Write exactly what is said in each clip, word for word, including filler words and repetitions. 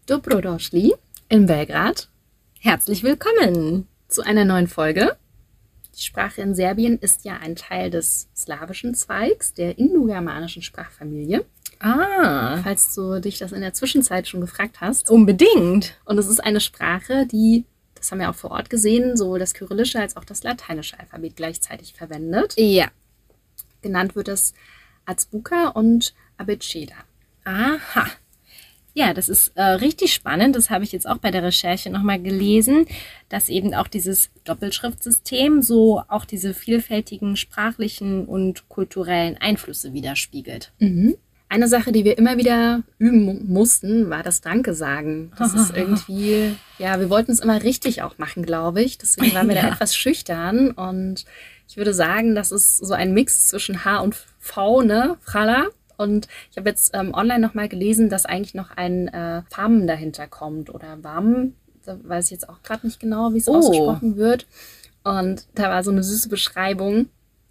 Dobrodošli in Belgrad. Herzlich willkommen zu einer neuen Folge. Die Sprache in Serbien ist ja ein Teil des slawischen Zweigs der indogermanischen Sprachfamilie. Ah, Falls du dich das in der Zwischenzeit schon gefragt hast. unbedingt. Und es ist eine Sprache, die, das haben wir auch vor Ort gesehen, sowohl das kyrillische als auch das lateinische Alphabet gleichzeitig verwendet. Ja. Genannt wird es Azbuka und Abeceda. Aha. Ja, das ist äh, richtig spannend. Das habe ich jetzt auch bei der Recherche nochmal gelesen, dass eben auch dieses Doppelschriftsystem so auch diese vielfältigen sprachlichen und kulturellen Einflüsse widerspiegelt. Mhm. Eine Sache, die wir immer wieder üben mu- mussten, war das Danke sagen. Das ist irgendwie, ja, wir wollten es immer richtig auch machen, glaube ich. Deswegen waren wir da Ja. etwas schüchtern. Und ich würde sagen, das ist so ein Mix zwischen H und V, ne? Frala. Und ich habe jetzt ähm, online nochmal gelesen, dass eigentlich noch ein äh, Fam dahinter kommt oder Wam. Da weiß ich jetzt auch gerade nicht genau, wie es Oh. ausgesprochen wird. Und da war so eine süße Beschreibung,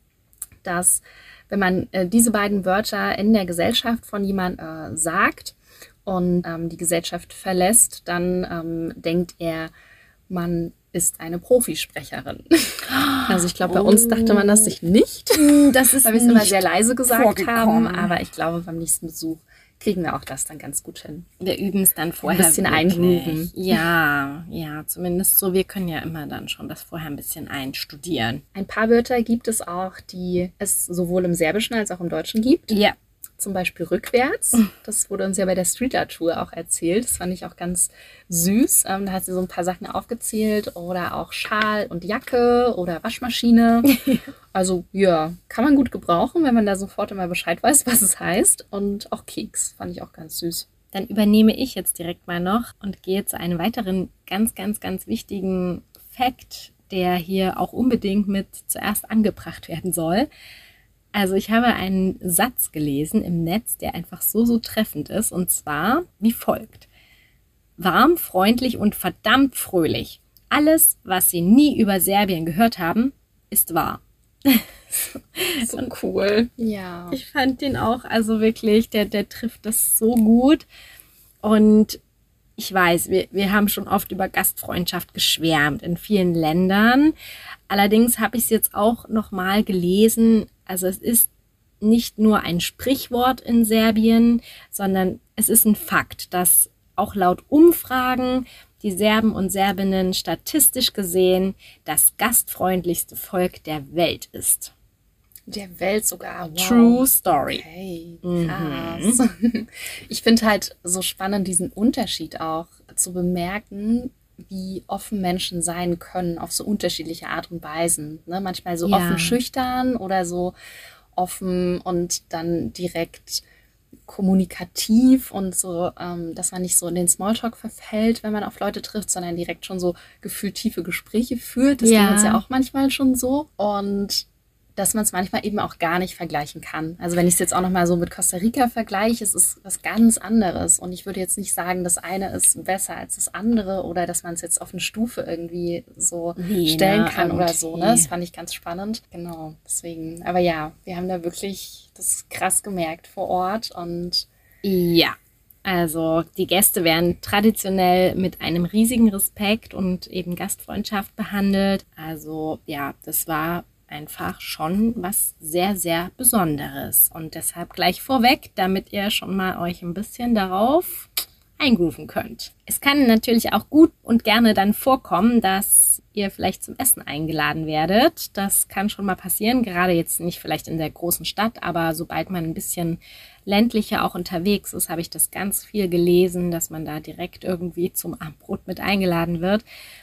dass wenn man äh, diese beiden Wörter in der Gesellschaft von jemand äh, sagt und ähm, die Gesellschaft verlässt, dann ähm, denkt er, man ist eine Profisprecherin. Also ich glaube, bei uns dachte man das sich nicht, Das ist weil wir es immer nicht sehr leise gesagt vorgekommen. haben. Aber ich glaube, beim nächsten Besuch kriegen wir auch das dann ganz gut hin. Wir üben es dann vorher bisschen wirklich. eingrooven. Ja, ja, zumindest so. Wir können ja immer dann schon das vorher ein bisschen einstudieren. Ein paar Wörter gibt es auch, die es sowohl im Serbischen als auch im Deutschen gibt. Ja. Zum Beispiel rückwärts. Das wurde uns ja bei der Street Art Tour auch erzählt. Das fand ich auch ganz süß. Ähm, da hat sie so ein paar Sachen aufgezählt. Oder auch Schal und Jacke oder Waschmaschine. Also ja, kann man gut gebrauchen, wenn man da sofort immer Bescheid weiß, was es heißt. Und auch Keks fand ich auch ganz süß. Dann übernehme ich jetzt direkt mal noch und gehe zu einem weiteren ganz, ganz, ganz wichtigen Fakt, der hier auch unbedingt mit zuerst angebracht werden soll. Also ich habe einen Satz gelesen im Netz, der einfach so, so treffend ist, und zwar wie folgt. Warm, freundlich und verdammt fröhlich. Alles, was Sie nie über Serbien gehört haben, ist wahr. So cool. Ja. Ich fand den auch, also wirklich, der, der trifft das so gut. Und ich weiß, wir, wir haben schon oft über Gastfreundschaft geschwärmt in vielen Ländern. Allerdings habe ich es jetzt auch nochmal gelesen. Also es ist nicht nur ein Sprichwort in Serbien, sondern es ist ein Fakt, dass auch laut Umfragen die Serben und Serbinnen statistisch gesehen das gastfreundlichste Volk der Welt ist. Der Welt sogar. Wow. True Story. Okay, krass. Ich finde halt so spannend, diesen Unterschied auch zu bemerken, wie offen Menschen sein können auf so unterschiedliche Art und Weisen. Ne? Manchmal so Ja. offen schüchtern oder so offen und dann direkt kommunikativ und so, ähm, dass man nicht so in den Smalltalk verfällt, wenn man auf Leute trifft, sondern direkt schon so gefühlt tiefe Gespräche führt. Das Ja. ging uns ja auch manchmal schon so. Und dass man es manchmal eben auch gar nicht vergleichen kann. Also wenn ich es jetzt auch nochmal so mit Costa Rica vergleiche, es ist was ganz anderes. Und ich würde jetzt nicht sagen, das eine ist besser als das andere oder dass man es jetzt auf eine Stufe irgendwie so Nee, stellen na, kann oder okay. so. Ne? Das fand ich ganz spannend. Genau, deswegen. Aber ja, wir haben da wirklich das krass gemerkt vor Ort. Und Ja, also die Gäste werden traditionell mit einem riesigen Respekt und eben Gastfreundschaft behandelt. Also ja, das war einfach schon was sehr, sehr Besonderes. Und deshalb gleich vorweg, damit ihr schon mal euch ein bisschen darauf eingrooven könnt. Es kann natürlich auch gut und gerne dann vorkommen, dass ihr vielleicht zum Essen eingeladen werdet. Das kann schon mal passieren, gerade jetzt nicht vielleicht in der großen Stadt, aber sobald man ein bisschen ländlicher auch unterwegs ist, habe ich das ganz viel gelesen, dass man da direkt irgendwie zum Abendbrot mit eingeladen wird.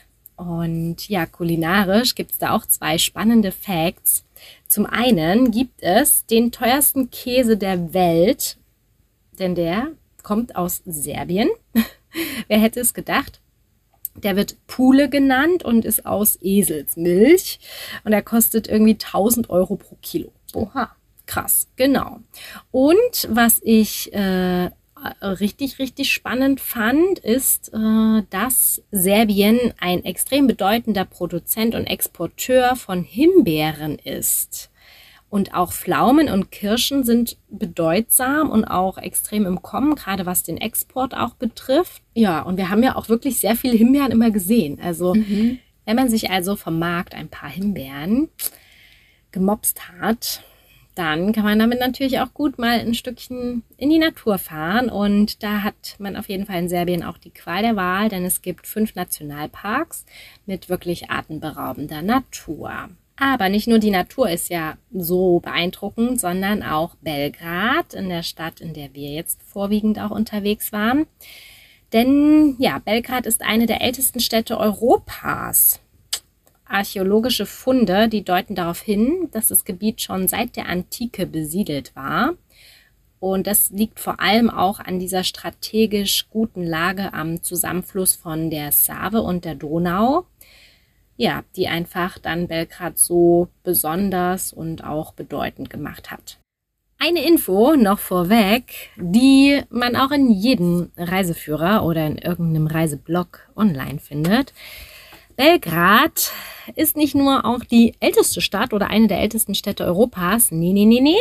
Und ja, kulinarisch gibt es da auch zwei spannende Facts. Zum einen gibt es den teuersten Käse der Welt, denn der kommt aus Serbien. Wer hätte es gedacht? Der wird Pule genannt und ist aus Eselsmilch. Und er kostet irgendwie tausend Euro pro Kilo. oha. Krass, genau. Und was ich äh, richtig, richtig spannend fand, ist, äh, dass Serbien ein extrem bedeutender Produzent und Exporteur von Himbeeren ist. Und auch Pflaumen und Kirschen sind bedeutsam und auch extrem im Kommen, gerade was den Export auch betrifft. Ja, und wir haben ja auch wirklich sehr viele Himbeeren immer gesehen. Also mhm. wenn man sich also vom Markt ein paar Himbeeren gemopst hat, dann kann man damit natürlich auch gut mal ein Stückchen in die Natur fahren. Und da hat man auf jeden Fall in Serbien auch die Qual der Wahl, denn es gibt fünf Nationalparks mit wirklich atemberaubender Natur. Aber nicht nur die Natur ist ja so beeindruckend, sondern auch Belgrad, in der Stadt, in der wir jetzt vorwiegend auch unterwegs waren. Denn ja, Belgrad ist eine der ältesten Städte Europas. Archäologische Funde, die deuten darauf hin, dass das Gebiet schon seit der Antike besiedelt war. Und das liegt vor allem auch an dieser strategisch guten Lage am Zusammenfluss von der Save und der Donau. Ja, die einfach dann Belgrad so besonders und auch bedeutend gemacht hat. Eine Info noch vorweg, die man auch in jedem Reiseführer oder in irgendeinem Reiseblog online findet. Belgrad ist nicht nur auch die älteste Stadt oder eine der ältesten Städte Europas. Nee, nee, nee, nee.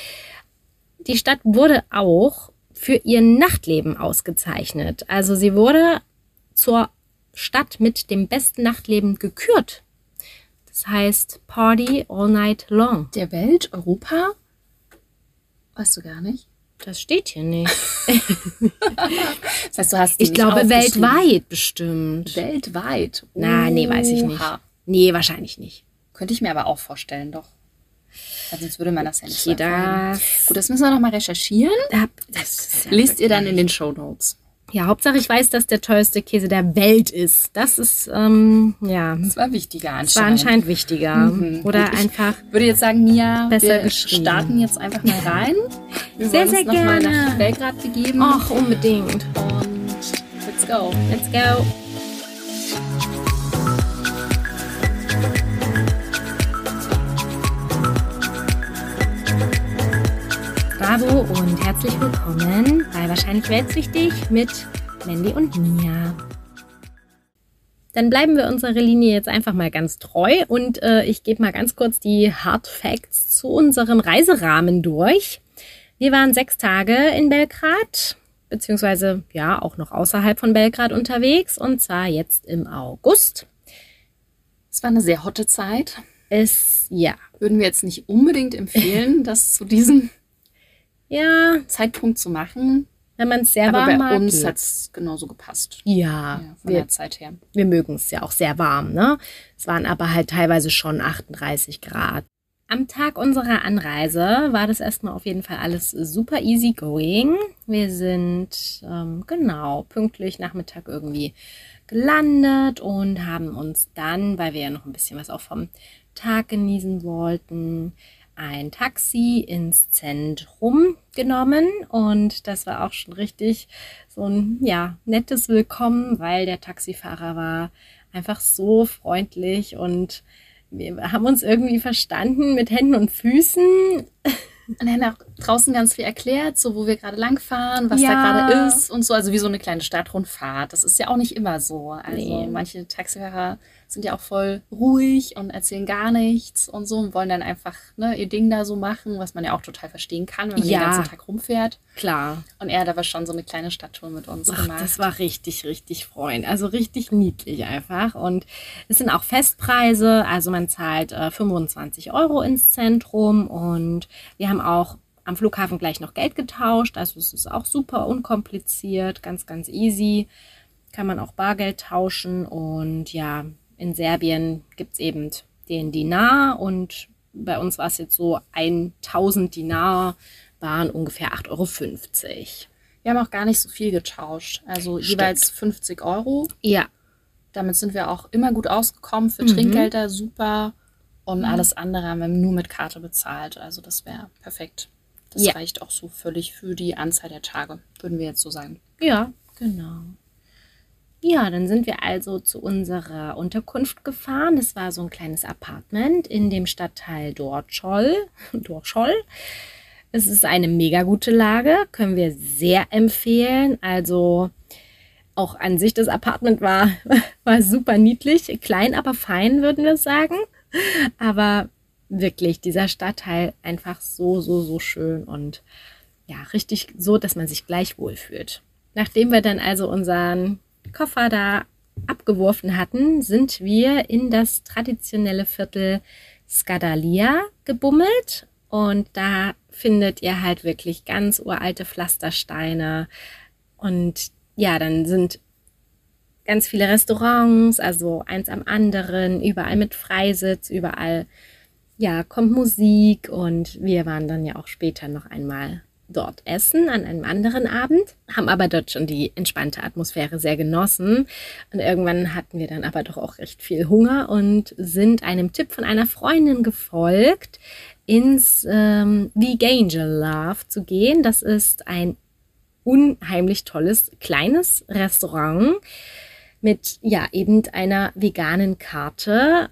Die Stadt wurde auch für ihr Nachtleben ausgezeichnet. Also sie wurde zur Stadt mit dem besten Nachtleben gekürt. Das heißt Party all night long. Der Welt, Europa? Weißt du gar nicht? Das steht hier nicht. Das heißt, du hast die Ich nicht glaube aufgeschrieben. weltweit bestimmt. Weltweit? Na, nee, weiß ich nicht. Oha. Nee, wahrscheinlich nicht. Könnte ich mir aber auch vorstellen, doch. Weil sonst würde man das ja nicht so Okay, erfahren. das, Gut, das müssen wir noch mal recherchieren. das ist ja Lest ihr dann in wirklich- den Shownotes. Ja, Hauptsache ich weiß, dass der teuerste Käse der Welt ist. Das ist, ähm, ja, Das war wichtiger das anscheinend. war anscheinend wichtiger. Mhm. Oder Gut, ich einfach, würde jetzt sagen, Mia, Besser wir geschrieben. starten jetzt einfach mal rein. Wir Sehr, wollen sehr uns noch mal gerne. nach Belgrad begeben. ach, unbedingt. Und let's go. Let's go. Bravo und herzlich willkommen bei Wahrscheinlich Weltwichtig mit Mandy und Mia. Dann bleiben wir unserer Linie jetzt einfach mal ganz treu und äh, ich gebe mal ganz kurz die Hard Facts zu unserem Reiserahmen durch. Wir waren sechs Tage in Belgrad, beziehungsweise ja auch noch außerhalb von Belgrad unterwegs und zwar jetzt im August. Es war eine sehr hotte Zeit. Es, ja, Würden wir jetzt nicht unbedingt empfehlen, das zu diesem ja, Zeitpunkt zu machen. wenn man es sehr Aber warm bei mag. uns geht's. hat es genauso gepasst. Ja, Ja, von wir, der Zeit her. wir mögen es ja auch sehr warm, ne? Es waren aber halt teilweise schon achtunddreißig Grad. Am Tag unserer Anreise war das erstmal auf jeden Fall alles super easy going. Wir sind ähm, genau pünktlich Nachmittag irgendwie gelandet und haben uns dann, weil wir ja noch ein bisschen was auch vom Tag genießen wollten, ein Taxi ins Zentrum genommen und das war auch schon richtig so ein ja nettes Willkommen, weil der Taxifahrer war einfach so freundlich und wir haben uns irgendwie verstanden mit Händen und Füßen. Und er hat auch draußen ganz viel erklärt, so wo wir gerade langfahren, was Ja. da gerade ist und so. Also wie so eine kleine Stadtrundfahrt. Das ist ja auch nicht immer so. Also Nee. manche Taxifahrer sind ja auch voll ruhig und erzählen gar nichts und so und wollen dann einfach ne, ihr Ding da so machen, was man ja auch total verstehen kann, wenn man Ja. den ganzen Tag rumfährt. Klar. Und er hat aber schon so eine kleine Stadttour mit uns Ach, gemacht. das war richtig, richtig freundlich. Also richtig niedlich einfach. Und es sind auch Festpreise. Also man zahlt äh, fünfundzwanzig Euro ins Zentrum. Und wir haben auch am Flughafen gleich noch Geld getauscht. Also es ist auch super unkompliziert, ganz, ganz easy. Kann man auch Bargeld tauschen. Und ja, in Serbien gibt es eben den Dinar. Und bei uns war es jetzt so, tausend Dinar waren ungefähr acht Euro fünfzig. Wir haben auch gar nicht so viel getauscht. Also Stimmt. jeweils fünfzig Euro. Ja, Damit sind wir auch immer gut ausgekommen. Für Mhm. Trinkgelder super. Und Mhm. alles andere haben wir nur mit Karte bezahlt. Also das wäre perfekt. Das Ja. reicht auch so völlig für die Anzahl der Tage, würden wir jetzt so sagen. Ja, genau. Ja, dann sind wir also zu unserer Unterkunft gefahren. Das war so ein kleines Apartment in dem Stadtteil Dorschol. Dorschol. Es ist eine mega gute Lage, können wir sehr empfehlen. Also auch an sich das Apartment war, war super niedlich, klein, aber fein, würden wir sagen. Aber wirklich dieser Stadtteil einfach so, so, so schön und ja, richtig so, dass man sich gleich wohlfühlt. Nachdem wir dann also unseren Koffer da abgeworfen hatten, sind wir in das traditionelle Viertel Skadalia gebummelt und da findet ihr halt wirklich ganz uralte Pflastersteine und ja, dann sind ganz viele Restaurants, also eins am anderen, überall mit Freisitz, überall ja, kommt Musik und wir waren dann ja auch später noch einmal dort essen an einem anderen Abend, haben aber dort schon die entspannte Atmosphäre sehr genossen und irgendwann hatten wir dann aber doch auch recht viel Hunger und sind einem Tipp von einer Freundin gefolgt, ins ähm, Vegangal Love zu gehen. Das ist ein unheimlich tolles kleines Restaurant mit ja eben einer veganen Karte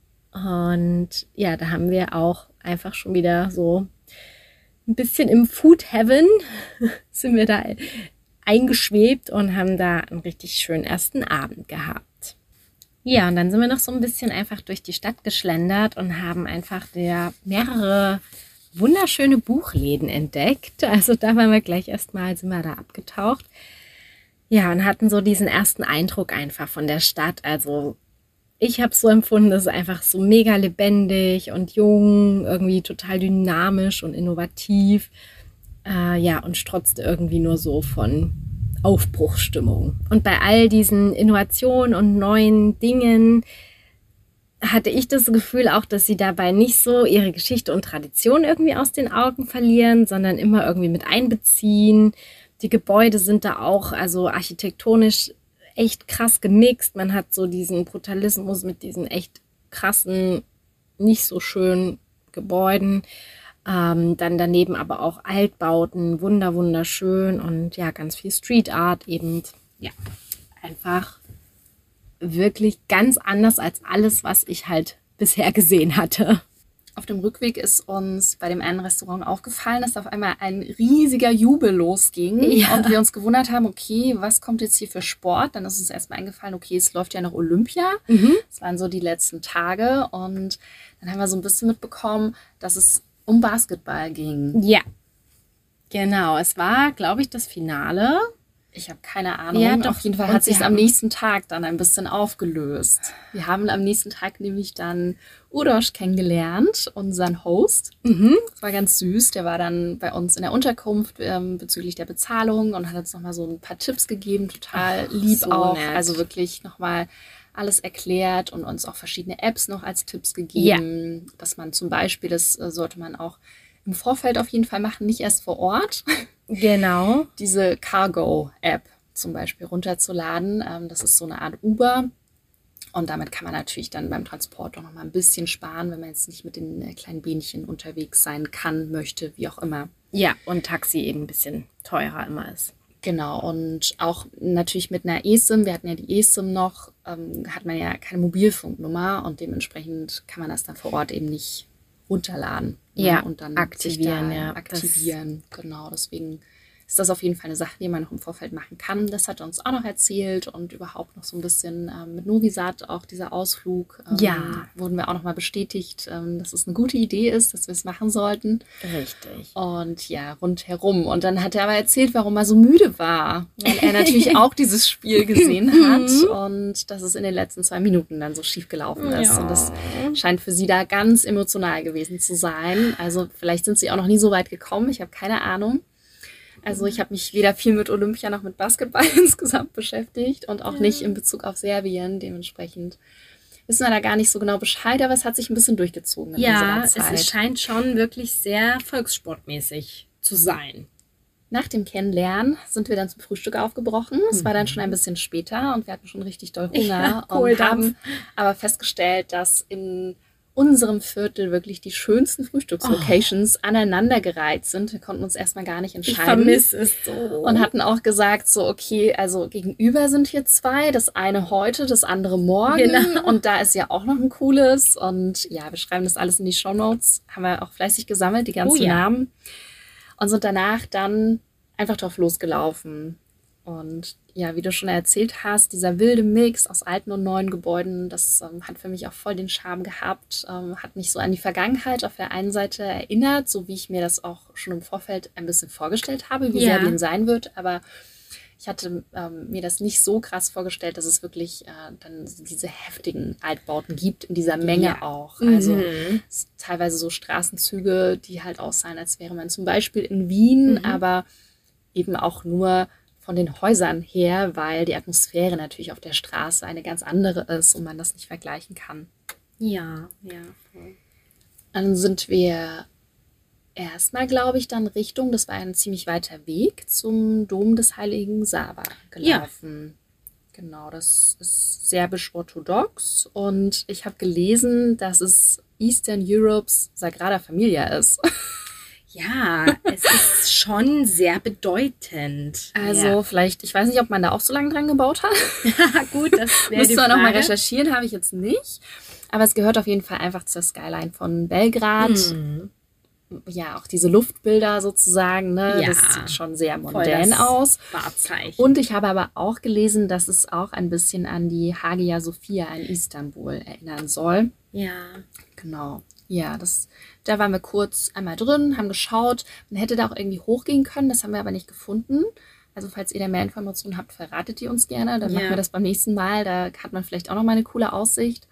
und ja, da haben wir auch einfach schon wieder so ein bisschen im Food Heaven sind wir da eingeschwebt und haben da einen richtig schönen ersten Abend gehabt. Ja, und dann sind wir noch so ein bisschen einfach durch die Stadt geschlendert und haben einfach der mehrere wunderschöne Buchläden entdeckt. Also da waren wir gleich erstmal, sind wir da abgetaucht. Ja, und hatten so diesen ersten Eindruck einfach von der Stadt. Also ich habe es so empfunden, dass es einfach so mega lebendig und jung, irgendwie total dynamisch und innovativ. Äh, ja, und strotzte irgendwie nur so von Aufbruchsstimmung. Und bei all diesen Innovationen und neuen Dingen hatte ich das Gefühl auch, dass sie dabei nicht so ihre Geschichte und Tradition irgendwie aus den Augen verlieren, sondern immer irgendwie mit einbeziehen. Die Gebäude sind da auch, also architektonisch echt krass gemixt. Man hat so diesen Brutalismus mit diesen echt krassen, nicht so schönen Gebäuden. Ähm, dann daneben aber auch Altbauten, wunder, wunderschön und ja, ganz viel Street Art eben. Ja, einfach wirklich ganz anders als alles, was ich halt bisher gesehen hatte. Auf dem Rückweg ist uns bei dem einen Restaurant aufgefallen, dass auf einmal ein riesiger Jubel losging ja. und wir uns gewundert haben, okay, was kommt jetzt hier für Sport? Dann ist uns erstmal eingefallen, okay, es läuft ja noch Olympia. Mhm. Das waren so die letzten Tage und dann haben wir so ein bisschen mitbekommen, dass es um Basketball ging. Ja, genau. Es war, glaube ich, das Finale. Ich habe keine Ahnung. Ja, doch. Auf jeden Fall hat sich am nächsten Tag dann ein bisschen aufgelöst. Wir haben am nächsten Tag nämlich dann Uroš kennengelernt, unseren Host. Mhm. Das war ganz süß. Der war dann bei uns in der Unterkunft ähm, bezüglich der Bezahlung und hat uns nochmal so ein paar Tipps gegeben. Total Ach, lieb so auch. Nett. Also wirklich nochmal alles erklärt und uns auch verschiedene Apps noch als Tipps gegeben. Ja. Dass man zum Beispiel, das äh, sollte man auch im Vorfeld auf jeden Fall machen, nicht erst vor Ort. Genau. Diese Cargo-App zum Beispiel runterzuladen. Ähm, das ist so eine Art Uber. Und damit kann man natürlich dann beim Transport auch noch mal ein bisschen sparen, wenn man jetzt nicht mit den äh, kleinen Bähnchen unterwegs sein kann, möchte, wie auch immer. Ja, und Taxi eben ein bisschen teurer immer ist. Genau, und auch natürlich mit einer eSIM, wir hatten ja die eSIM noch, ähm, hat man ja keine Mobilfunknummer und dementsprechend kann man das dann vor Ort eben nicht runterladen. Ja, ne? Und dann aktivieren. Da ja, aktivieren, genau, deswegen ist das auf jeden Fall eine Sache, die man noch im Vorfeld machen kann. Das hat er uns auch noch erzählt und überhaupt noch so ein bisschen ähm, mit Novisat, auch dieser Ausflug, ähm, ja. wurden wir auch noch mal bestätigt, ähm, dass es eine gute Idee ist, dass wir es machen sollten. Richtig. Und ja, rundherum. Und dann hat er aber erzählt, warum er so müde war, weil er natürlich auch dieses Spiel gesehen hat und dass es in den letzten zwei Minuten dann so schief gelaufen ist. Ja. Und das scheint für sie da ganz emotional gewesen zu sein. Also vielleicht sind sie auch noch nie so weit gekommen, ich habe keine Ahnung. Also ich habe mich weder viel mit Olympia noch mit Basketball insgesamt beschäftigt und auch ja. nicht in Bezug auf Serbien. Dementsprechend wissen wir da gar nicht so genau Bescheid, aber es hat sich ein bisschen durchgezogen in ja, unserer Zeit. Es scheint schon wirklich sehr volkssportmäßig zu sein. Nach dem Kennenlernen sind wir dann zum Frühstück aufgebrochen. Es mhm. war dann schon ein bisschen später und wir hatten schon richtig doll Hunger ja, und haben aber festgestellt, dass in unserem Viertel wirklich die schönsten Frühstückslocations oh. aneinandergereiht sind. Wir konnten uns erstmal gar nicht entscheiden. Ich vermisse es so. Und hatten auch gesagt, so okay, also gegenüber sind hier zwei, das eine heute, das andere morgen. Genau. Und da ist ja auch noch ein cooles. Und ja, wir schreiben das alles in die Shownotes. Haben wir auch fleißig gesammelt, die ganzen oh, ja. Namen. Und sind danach dann einfach drauf losgelaufen. Und ja, wie du schon erzählt hast, dieser wilde Mix aus alten und neuen Gebäuden, das ähm, hat für mich auch voll den Charme gehabt, ähm, hat mich so an die Vergangenheit auf der einen Seite erinnert, so wie ich mir das auch schon im Vorfeld ein bisschen vorgestellt habe, wie Ja. Serbien sein wird, aber ich hatte ähm, mir das nicht so krass vorgestellt, dass es wirklich äh, dann diese heftigen Altbauten gibt, in dieser Menge Ja. auch. Also Mhm. es- teilweise so Straßenzüge, die halt aussahen, als wäre man zum Beispiel in Wien, Mhm. aber eben auch nur von den Häusern her, weil die Atmosphäre natürlich auf der Straße eine ganz andere ist und man das nicht vergleichen kann. Ja, ja, voll. Dann sind wir erstmal, glaube ich, dann Richtung, das war ein ziemlich weiter Weg, zum Dom des Heiligen Sava gelaufen. Genau, das ist serbisch-orthodox und ich habe gelesen, dass es Eastern Europes Sagrada Familia ist. Ja, es ist schon sehr bedeutend. Also ja. vielleicht, ich weiß nicht, ob man da auch so lange dran gebaut hat. Gut, das wäre die Müsste man nochmal Frage. recherchieren, habe ich jetzt nicht. Aber es gehört auf jeden Fall einfach zur Skyline von Belgrad. Mhm. Ja, auch diese Luftbilder sozusagen, ne? Ja. Das sieht schon sehr Voll mondän das aus. Wahrzeichen. Und ich habe aber auch gelesen, dass es auch ein bisschen an die Hagia Sophia in Istanbul erinnern soll. ja. Genau. Ja, das, da waren wir kurz einmal drin, haben geschaut. Man hätte da auch irgendwie hochgehen können, das haben wir aber nicht gefunden. Also falls ihr da mehr Informationen habt, verratet ihr uns gerne. Dann Ja. machen wir das beim nächsten Mal. Da hat man vielleicht auch noch mal eine coole Aussicht.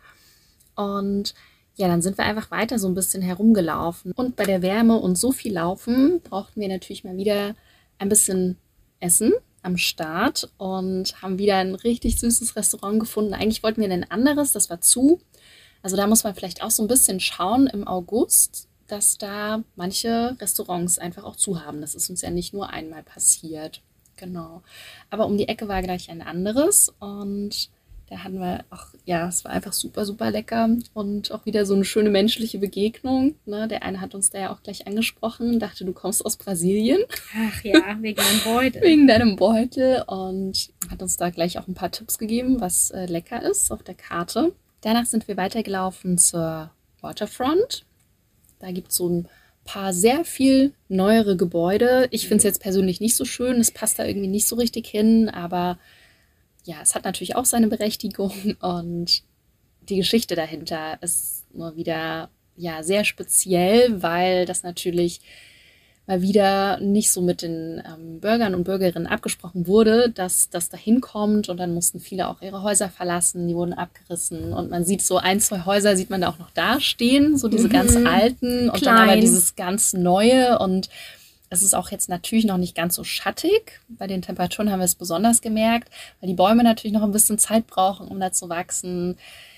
Und ja, dann sind wir einfach weiter so ein bisschen herumgelaufen. Und bei der Wärme und so viel Laufen brauchten wir natürlich mal wieder ein bisschen Essen am Start und haben wieder ein richtig süßes Restaurant gefunden. Eigentlich wollten wir ein anderes, das war zu. Also da muss man vielleicht auch so ein bisschen schauen im August, dass da manche Restaurants einfach auch zu haben. Das ist uns ja nicht nur einmal passiert. Genau. Aber um die Ecke war gleich ein anderes und da hatten wir auch, ja, es war einfach super, super lecker und auch wieder so eine schöne menschliche Begegnung. Ne? Der eine hat uns da ja auch gleich angesprochen, dachte, du kommst aus Brasilien Ach ja, wegen einem Beutel. wegen deinem Beutel und hat uns da gleich auch ein paar Tipps gegeben, was äh, lecker ist auf der Karte. Danach sind wir weitergelaufen zur Waterfront. Da gibt es so ein paar sehr viel neuere Gebäude. Ich finde es jetzt persönlich nicht so schön. Es passt da irgendwie nicht so richtig hin. Aber ja, es hat natürlich auch seine Berechtigung. Und die Geschichte dahinter ist nur wieder ja, sehr speziell, weil das natürlich mal wieder nicht so mit den ähm, Bürgern und Bürgerinnen abgesprochen wurde, dass das da hinkommt und dann mussten viele auch ihre Häuser verlassen, die wurden abgerissen und man sieht so ein, zwei Häuser sieht man da auch noch dastehen, so diese Mhm. ganz alten und dann Klein. aber dieses ganz neue und es ist auch jetzt natürlich noch nicht ganz so schattig. Bei den Temperaturen haben wir es besonders gemerkt, weil die Bäume natürlich noch ein bisschen Zeit brauchen, um da zu wachsen.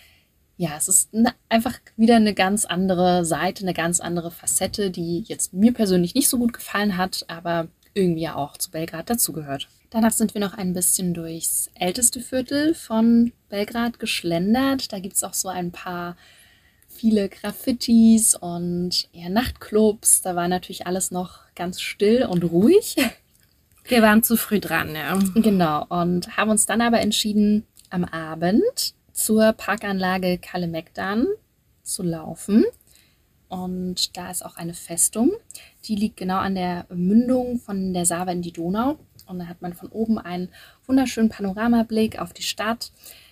Ja, es ist ne, einfach wieder eine ganz andere Seite, eine ganz andere Facette, die jetzt mir persönlich nicht so gut gefallen hat, aber irgendwie ja auch zu Belgrad dazugehört. Danach sind wir noch ein bisschen durchs älteste Viertel von Belgrad geschlendert. Da gibt es auch so ein paar viele Graffitis und ja, Nachtclubs. Da war natürlich alles noch ganz still und ruhig. Wir waren zu früh dran, ja. Genau, und haben uns dann aber entschieden, am Abend zur Parkanlage Kalemegdan zu laufen. Und da ist auch eine Festung. Die liegt genau an der Mündung von der Sava in die Donau. Und da hat man von oben einen wunderschönen Panoramablick auf die Stadt.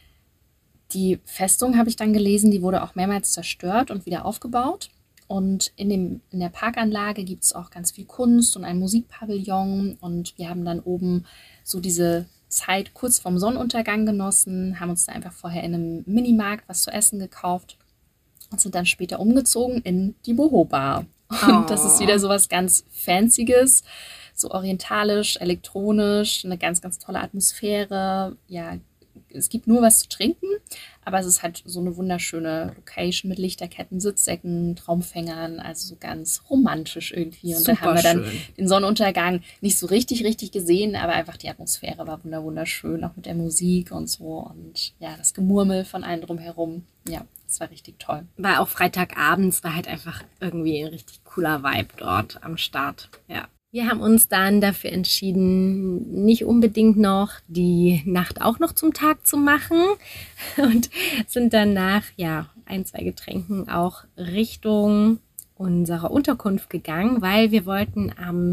Die Festung, habe ich dann gelesen, die wurde auch mehrmals zerstört und wieder aufgebaut. Und in, dem, in der Parkanlage gibt es auch ganz viel Kunst und ein Musikpavillon. Und wir haben dann oben so diese Zeit kurz vorm Sonnenuntergang genossen, haben uns da einfach vorher in einem Minimarkt was zu essen gekauft und sind dann später umgezogen in die Boho-Bar. Und Oh. das ist wieder so was ganz Fancyes, so orientalisch, elektronisch, eine ganz, ganz tolle Atmosphäre. Ja, es gibt nur was zu trinken, aber es ist halt so eine wunderschöne Location mit Lichterketten, Sitzsäcken, Traumfängern, also so ganz romantisch irgendwie. Und da haben wir dann schön. den Sonnenuntergang nicht so richtig, richtig gesehen, aber einfach die Atmosphäre war wunder- wunderschön, auch mit der Musik und so und ja, das Gemurmel von allen drumherum. Ja, das war richtig toll. War auch Freitagabends, war halt einfach irgendwie ein richtig cooler Vibe dort am Start. Ja. Wir haben uns dann dafür entschieden, nicht unbedingt noch die Nacht auch noch zum Tag zu machen und sind dann nach ja, ein, zwei Getränken auch Richtung unserer Unterkunft gegangen, weil wir wollten am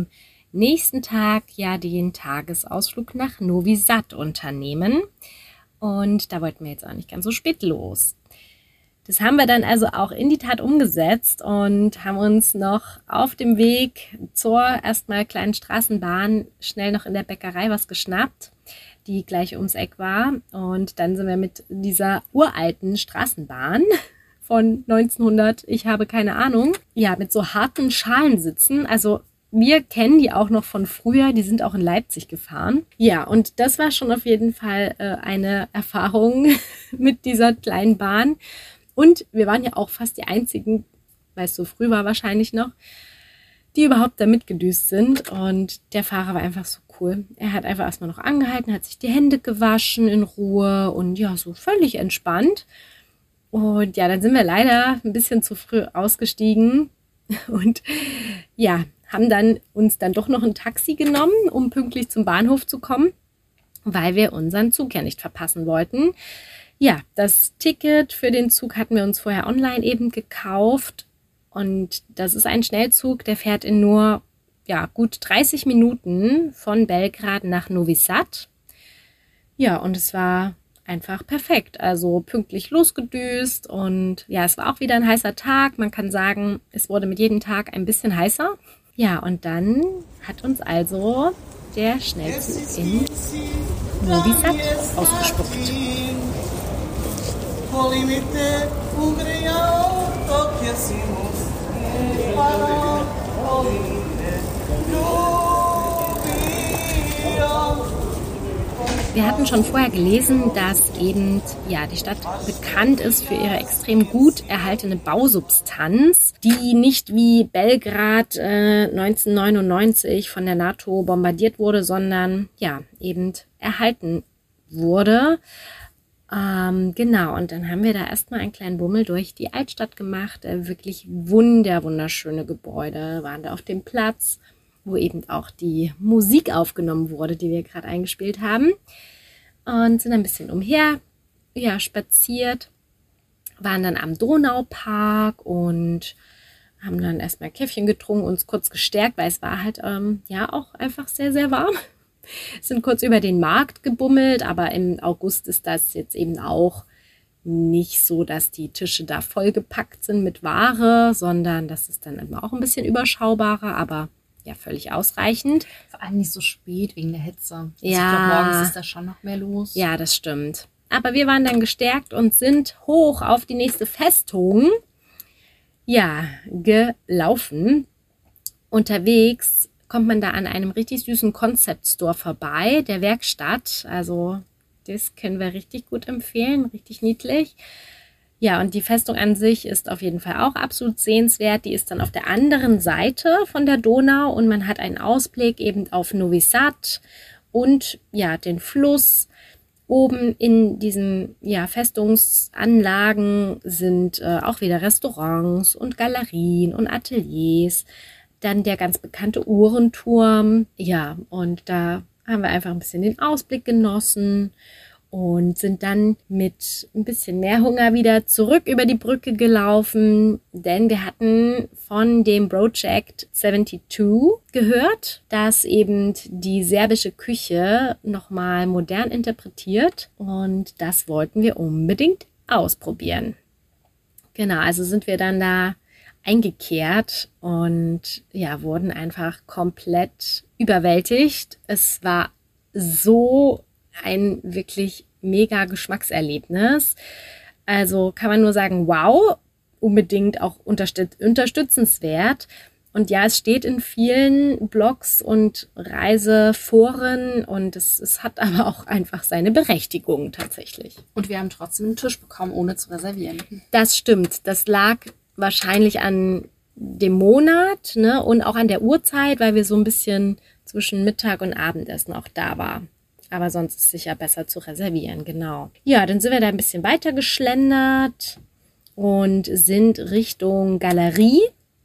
nächsten Tag ja den Tagesausflug nach Novi Sad unternehmen. Und da wollten wir jetzt auch nicht ganz so spät los. Das haben wir dann also auch in die Tat umgesetzt und haben uns noch auf dem Weg zur erstmal kleinen Straßenbahn schnell noch in der Bäckerei was geschnappt, die gleich ums Eck war. Und dann sind wir mit dieser uralten Straßenbahn von neunzehnhundert, ich habe keine Ahnung, ja, mit so harten Schalen sitzen. Also wir kennen die auch noch von früher, die sind auch in Leipzig gefahren. Ja, und das war schon auf jeden Fall äh, eine Erfahrung mit dieser kleinen Bahn. Und wir waren ja auch fast die einzigen, weil es so früh war wahrscheinlich noch, die überhaupt da mitgedüst sind. Und der Fahrer war einfach so cool. Er hat einfach erstmal noch angehalten, hat sich die Hände gewaschen in Ruhe und ja, so völlig entspannt. Und ja, dann sind wir leider ein bisschen zu früh ausgestiegen und ja, haben dann uns dann doch noch ein Taxi genommen, um pünktlich zum Bahnhof zu kommen, weil wir unseren Zug ja nicht verpassen wollten. Ja, das Ticket für den Zug hatten wir uns vorher online eben gekauft und das ist ein Schnellzug, der fährt in nur ja, gut dreißig Minuten von Belgrad nach Novi Sad. Ja, und es war einfach perfekt, also pünktlich losgedüst und ja, es war auch wieder ein heißer Tag. Man kann sagen, es wurde mit jedem Tag ein bisschen heißer. Ja, und dann hat uns also der Schnellzug in Novi Sad ausgespuckt. Wir hatten schon vorher gelesen, dass eben ja die Stadt bekannt ist für ihre extrem gut erhaltene Bausubstanz, die nicht wie Belgrad äh, neunzehnhundertneunundneunzig von der NATO bombardiert wurde, sondern ja eben erhalten wurde. Ähm, genau, und dann haben wir da erstmal einen kleinen Bummel durch die Altstadt gemacht. Äh, wirklich wunder, wunderschöne Gebäude waren da auf dem Platz, wo eben auch die Musik aufgenommen wurde, die wir gerade eingespielt haben. Und sind ein bisschen umher, ja, spaziert, waren dann am Donaupark und haben dann erstmal Käffchen getrunken, uns kurz gestärkt, weil es war halt ähm, ja auch einfach sehr, sehr warm. Sind kurz über den Markt gebummelt, aber im August ist das jetzt eben auch nicht so, dass die Tische da vollgepackt sind mit Ware, sondern das ist dann eben auch ein bisschen überschaubarer, aber ja, völlig ausreichend. Vor allem nicht so spät wegen der Hitze. Also ja. Ich glaube, morgens ist da schon noch mehr los. Ja, das stimmt. Aber wir waren dann gestärkt und sind hoch auf die nächste Festung, ja, gelaufen. Unterwegs kommt man da an einem richtig süßen Concept Store vorbei, der Werkstatt. Also das können wir richtig gut empfehlen, richtig niedlich. Ja, und die Festung an sich ist auf jeden Fall auch absolut sehenswert. Die ist dann auf der anderen Seite von der Donau und man hat einen Ausblick eben auf Novi Sad und ja, den Fluss. Oben in diesen ja, Festungsanlagen sind äh, auch wieder Restaurants und Galerien und Ateliers. Dann der ganz bekannte Uhrenturm. Ja, und da haben wir einfach ein bisschen den Ausblick genossen und sind dann mit ein bisschen mehr Hunger wieder zurück über die Brücke gelaufen, denn wir hatten von dem Project zweiundsiebzig gehört, das eben die serbische Küche nochmal modern interpretiert und das wollten wir unbedingt ausprobieren. Genau, also sind wir dann da eingekehrt und ja, wurden einfach komplett überwältigt. Es war so ein wirklich mega Geschmackserlebnis. Also kann man nur sagen, wow, unbedingt auch unterstütz- unterstützenswert. Und ja, es steht in vielen Blogs und Reiseforen und es, es hat aber auch einfach seine Berechtigung tatsächlich. Und wir haben trotzdem einen Tisch bekommen, ohne zu reservieren. Das stimmt. Das lag wahrscheinlich an dem Monat, ne, und auch an der Uhrzeit, weil wir so ein bisschen zwischen Mittag und Abendessen auch da waren. Aber sonst ist es sicher besser zu reservieren, genau. Ja, dann sind wir da ein bisschen weiter geschlendert und sind Richtung Galerie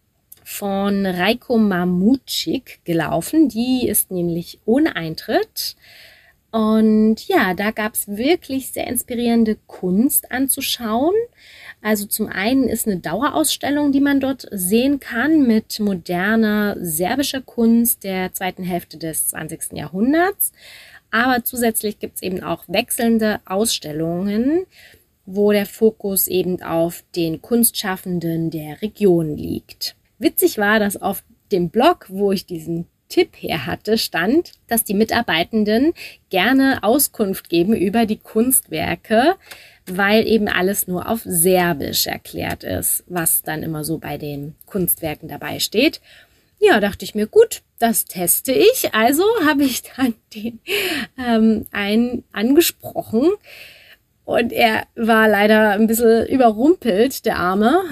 von Rajko Mamucic gelaufen. Die ist nämlich ohne Eintritt. Und ja, da gab es wirklich sehr inspirierende Kunst anzuschauen. Also zum einen ist eine Dauerausstellung, die man dort sehen kann mit moderner serbischer Kunst der zweiten Hälfte des zwanzigsten Jahrhunderts. Aber zusätzlich gibt es eben auch wechselnde Ausstellungen, wo der Fokus eben auf den Kunstschaffenden der Region liegt. Witzig war, dass auf dem Blog, wo ich diesen Tipp her hatte, stand, dass die Mitarbeitenden gerne Auskunft geben über die Kunstwerke, weil eben alles nur auf Serbisch erklärt ist, was dann immer so bei den Kunstwerken dabei steht. Ja, dachte ich mir, gut, das teste ich. Also habe ich dann den ähm, einen angesprochen und er war leider ein bisschen überrumpelt, der Arme,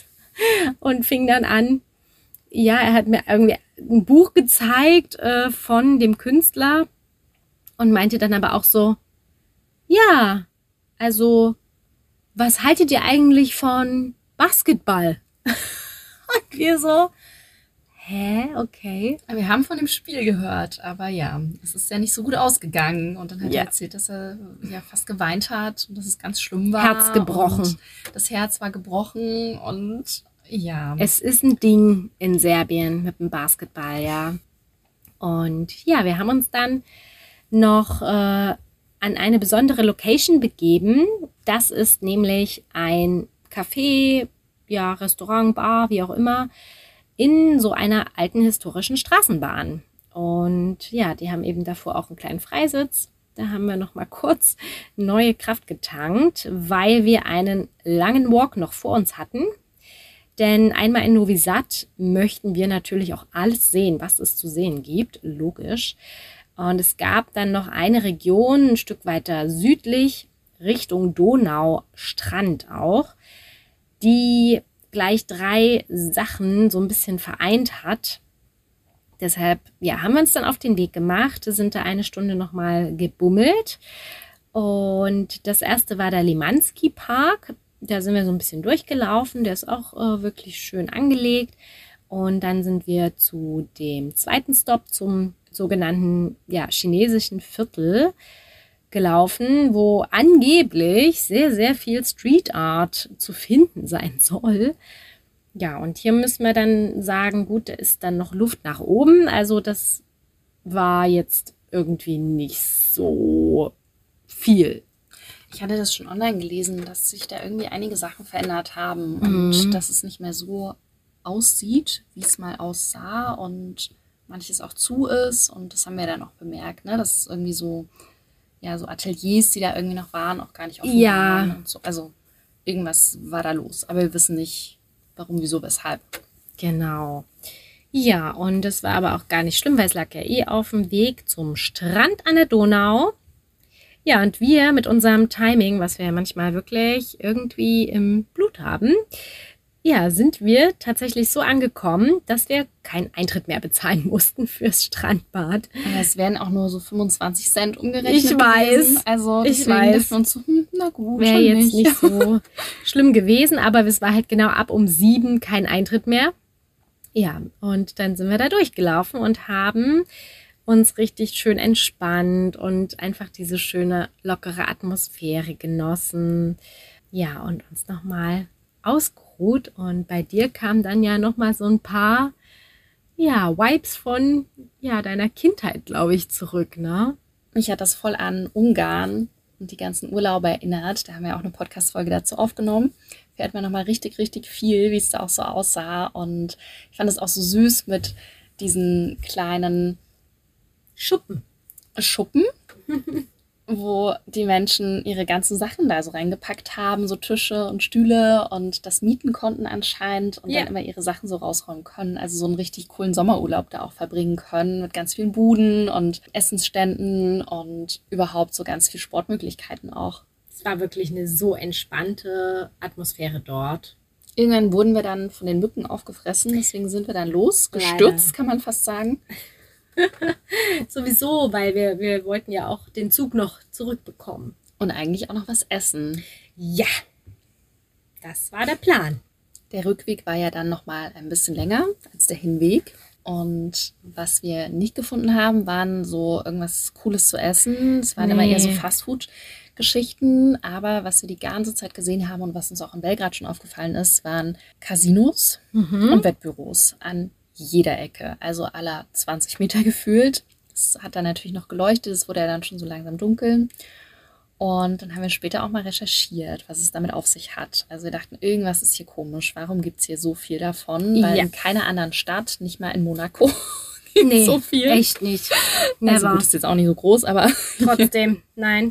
und fing dann an, ja, er hat mir irgendwie ein Buch gezeigt äh, von dem Künstler und meinte dann aber auch so, ja, also, was haltet ihr eigentlich von Basketball? Und wir so, hä, okay. Wir haben von dem Spiel gehört, aber ja, es ist ja nicht so gut ausgegangen. Und dann hat Ja. er erzählt, dass er ja fast geweint hat und dass es ganz schlimm war. Herz gebrochen. Und das Herz war gebrochen und ja. Es ist ein Ding in Serbien mit dem Basketball, ja. Und ja, wir haben uns dann noch äh, an eine besondere Location begeben. Das ist nämlich ein Café, ja, Restaurant, Bar, wie auch immer, in so einer alten historischen Straßenbahn. Und ja, die haben eben davor auch einen kleinen Freisitz. Da haben wir noch mal kurz neue Kraft getankt, weil wir einen langen Walk noch vor uns hatten. Denn einmal in Novi Sad möchten wir natürlich auch alles sehen, was es zu sehen gibt, logisch. Und es gab dann noch eine Region, ein Stück weiter südlich, Richtung Donau, Strand auch, die gleich drei Sachen so ein bisschen vereint hat. Deshalb, ja, haben wir uns dann auf den Weg gemacht, sind da eine Stunde nochmal gebummelt. Und das erste war der Limanski Park. Da sind wir so ein bisschen durchgelaufen. Der ist auch äh, wirklich schön angelegt. Und dann sind wir zu dem zweiten Stop, zum sogenannten ja, chinesischen Viertel gelaufen, wo angeblich sehr, sehr viel Street Art zu finden sein soll. Ja, und hier müssen wir dann sagen, gut, da ist dann noch Luft nach oben. Also das war jetzt irgendwie nicht so viel. Ich hatte das schon online gelesen, dass sich da irgendwie einige Sachen verändert haben und Mhm. dass es nicht mehr so aussieht, wie es mal aussah und manches auch zu ist. Und das haben wir dann auch bemerkt, ne? Dass es irgendwie so, ja, so Ateliers, die da irgendwie noch waren, auch gar nicht offen Ja. waren. Und so. Also irgendwas war da los. Aber wir wissen nicht, warum, wieso, weshalb. Genau. Ja, und es war aber auch gar nicht schlimm, weil es lag ja eh auf dem Weg zum Strand an der Donau. Ja, und wir mit unserem Timing, was wir ja manchmal wirklich irgendwie im Blut haben, ja, sind wir tatsächlich so angekommen, dass wir keinen Eintritt mehr bezahlen mussten fürs Strandbad. Aber es wären auch nur so fünfundzwanzig Cent umgerechnet Ich weiß. gewesen. Also Ich deswegen weiß. dachten wir uns so, hm, na gut, Wäre schon jetzt nicht. nicht so schlimm gewesen, aber es war halt genau ab um sieben kein Eintritt mehr. Ja, und dann sind wir da durchgelaufen und haben uns richtig schön entspannt und einfach diese schöne, lockere Atmosphäre genossen. Ja, und uns nochmal ausgeruht. Und bei dir kamen dann ja nochmal so ein paar, ja, Vibes von, ja, deiner Kindheit, glaube ich, zurück, ne? Mich hat das voll an Ungarn und die ganzen Urlaube erinnert. Da haben wir auch eine Podcast-Folge dazu aufgenommen. Fährt man nochmal richtig, richtig viel, wie es da auch so aussah. Und ich fand es auch so süß mit diesen kleinen Schuppen. Schuppen, wo die Menschen ihre ganzen Sachen da so reingepackt haben, so Tische und Stühle und das mieten konnten anscheinend und Ja. dann immer ihre Sachen so rausräumen können. Also so einen richtig coolen Sommerurlaub da auch verbringen können mit ganz vielen Buden und Essensständen und überhaupt so ganz viel Sportmöglichkeiten auch. Es war wirklich eine so entspannte Atmosphäre dort. Irgendwann wurden wir dann von den Mücken aufgefressen, deswegen sind wir dann losgestürzt, Leider. kann man fast sagen. Sowieso, weil wir, wir wollten ja auch den Zug noch zurückbekommen. Und eigentlich auch noch was essen. Ja, das war der Plan. Der Rückweg war ja dann nochmal ein bisschen länger als der Hinweg. Und was wir nicht gefunden haben, waren so irgendwas Cooles zu essen. Es waren immer Nee. eher so Fastfood-Geschichten. Geschichten, aber was wir die ganze Zeit gesehen haben und was uns auch in Belgrad schon aufgefallen ist, waren Casinos mhm. und Wettbüros an jeder Ecke, also aller zwanzig Meter gefühlt. Es hat dann natürlich noch geleuchtet, es wurde ja dann schon so langsam dunkel. Und dann haben wir später auch mal recherchiert, was es damit auf sich hat. Also wir dachten, irgendwas ist hier komisch. Warum gibt es hier so viel davon? Weil ja. in keiner anderen Stadt, nicht mal in Monaco, gibt es nee, so viel. Echt nicht. Never. Also gut, ist jetzt auch nicht so groß, aber trotzdem, nein.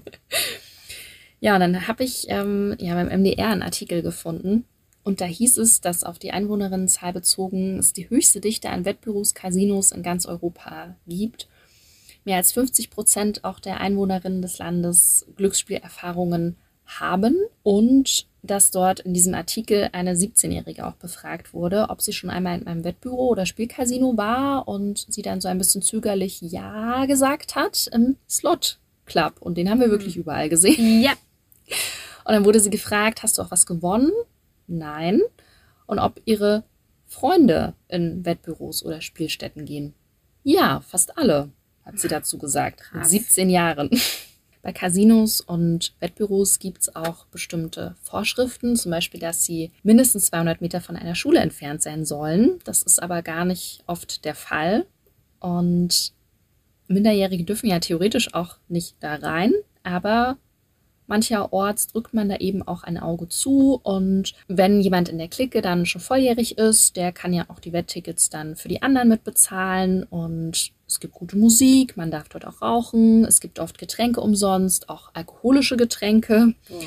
Ja, und dann habe ich ähm, ja, beim M D R einen Artikel gefunden. Und da hieß es, dass auf die Einwohnerinnenzahl bezogen es die höchste Dichte an Wettbüros, Casinos in ganz Europa gibt. Mehr als fünfzig Prozent auch der Einwohnerinnen des Landes Glücksspielerfahrungen haben und dass dort in diesem Artikel eine siebzehnjährige auch befragt wurde, ob sie schon einmal in einem Wettbüro oder Spielcasino war und sie dann so ein bisschen zögerlich Ja gesagt hat im Slot Club. Und den haben wir wirklich überall gesehen. Ja. Und dann wurde sie gefragt, hast du auch was gewonnen? Nein. Und ob ihre Freunde in Wettbüros oder Spielstätten gehen? Ja, fast alle, hat sie dazu gesagt. Krass. Mit siebzehn Jahren. Bei Casinos und Wettbüros gibt es auch bestimmte Vorschriften, zum Beispiel, dass sie mindestens zweihundert Meter von einer Schule entfernt sein sollen. Das ist aber gar nicht oft der Fall. Und Minderjährige dürfen ja theoretisch auch nicht da rein, aber mancherorts drückt man da eben auch ein Auge zu. Und wenn jemand in der Clique dann schon volljährig ist, der kann ja auch die Wetttickets dann für die anderen mitbezahlen. Und es gibt gute Musik, man darf dort auch rauchen. Es gibt oft Getränke umsonst, auch alkoholische Getränke. Ja.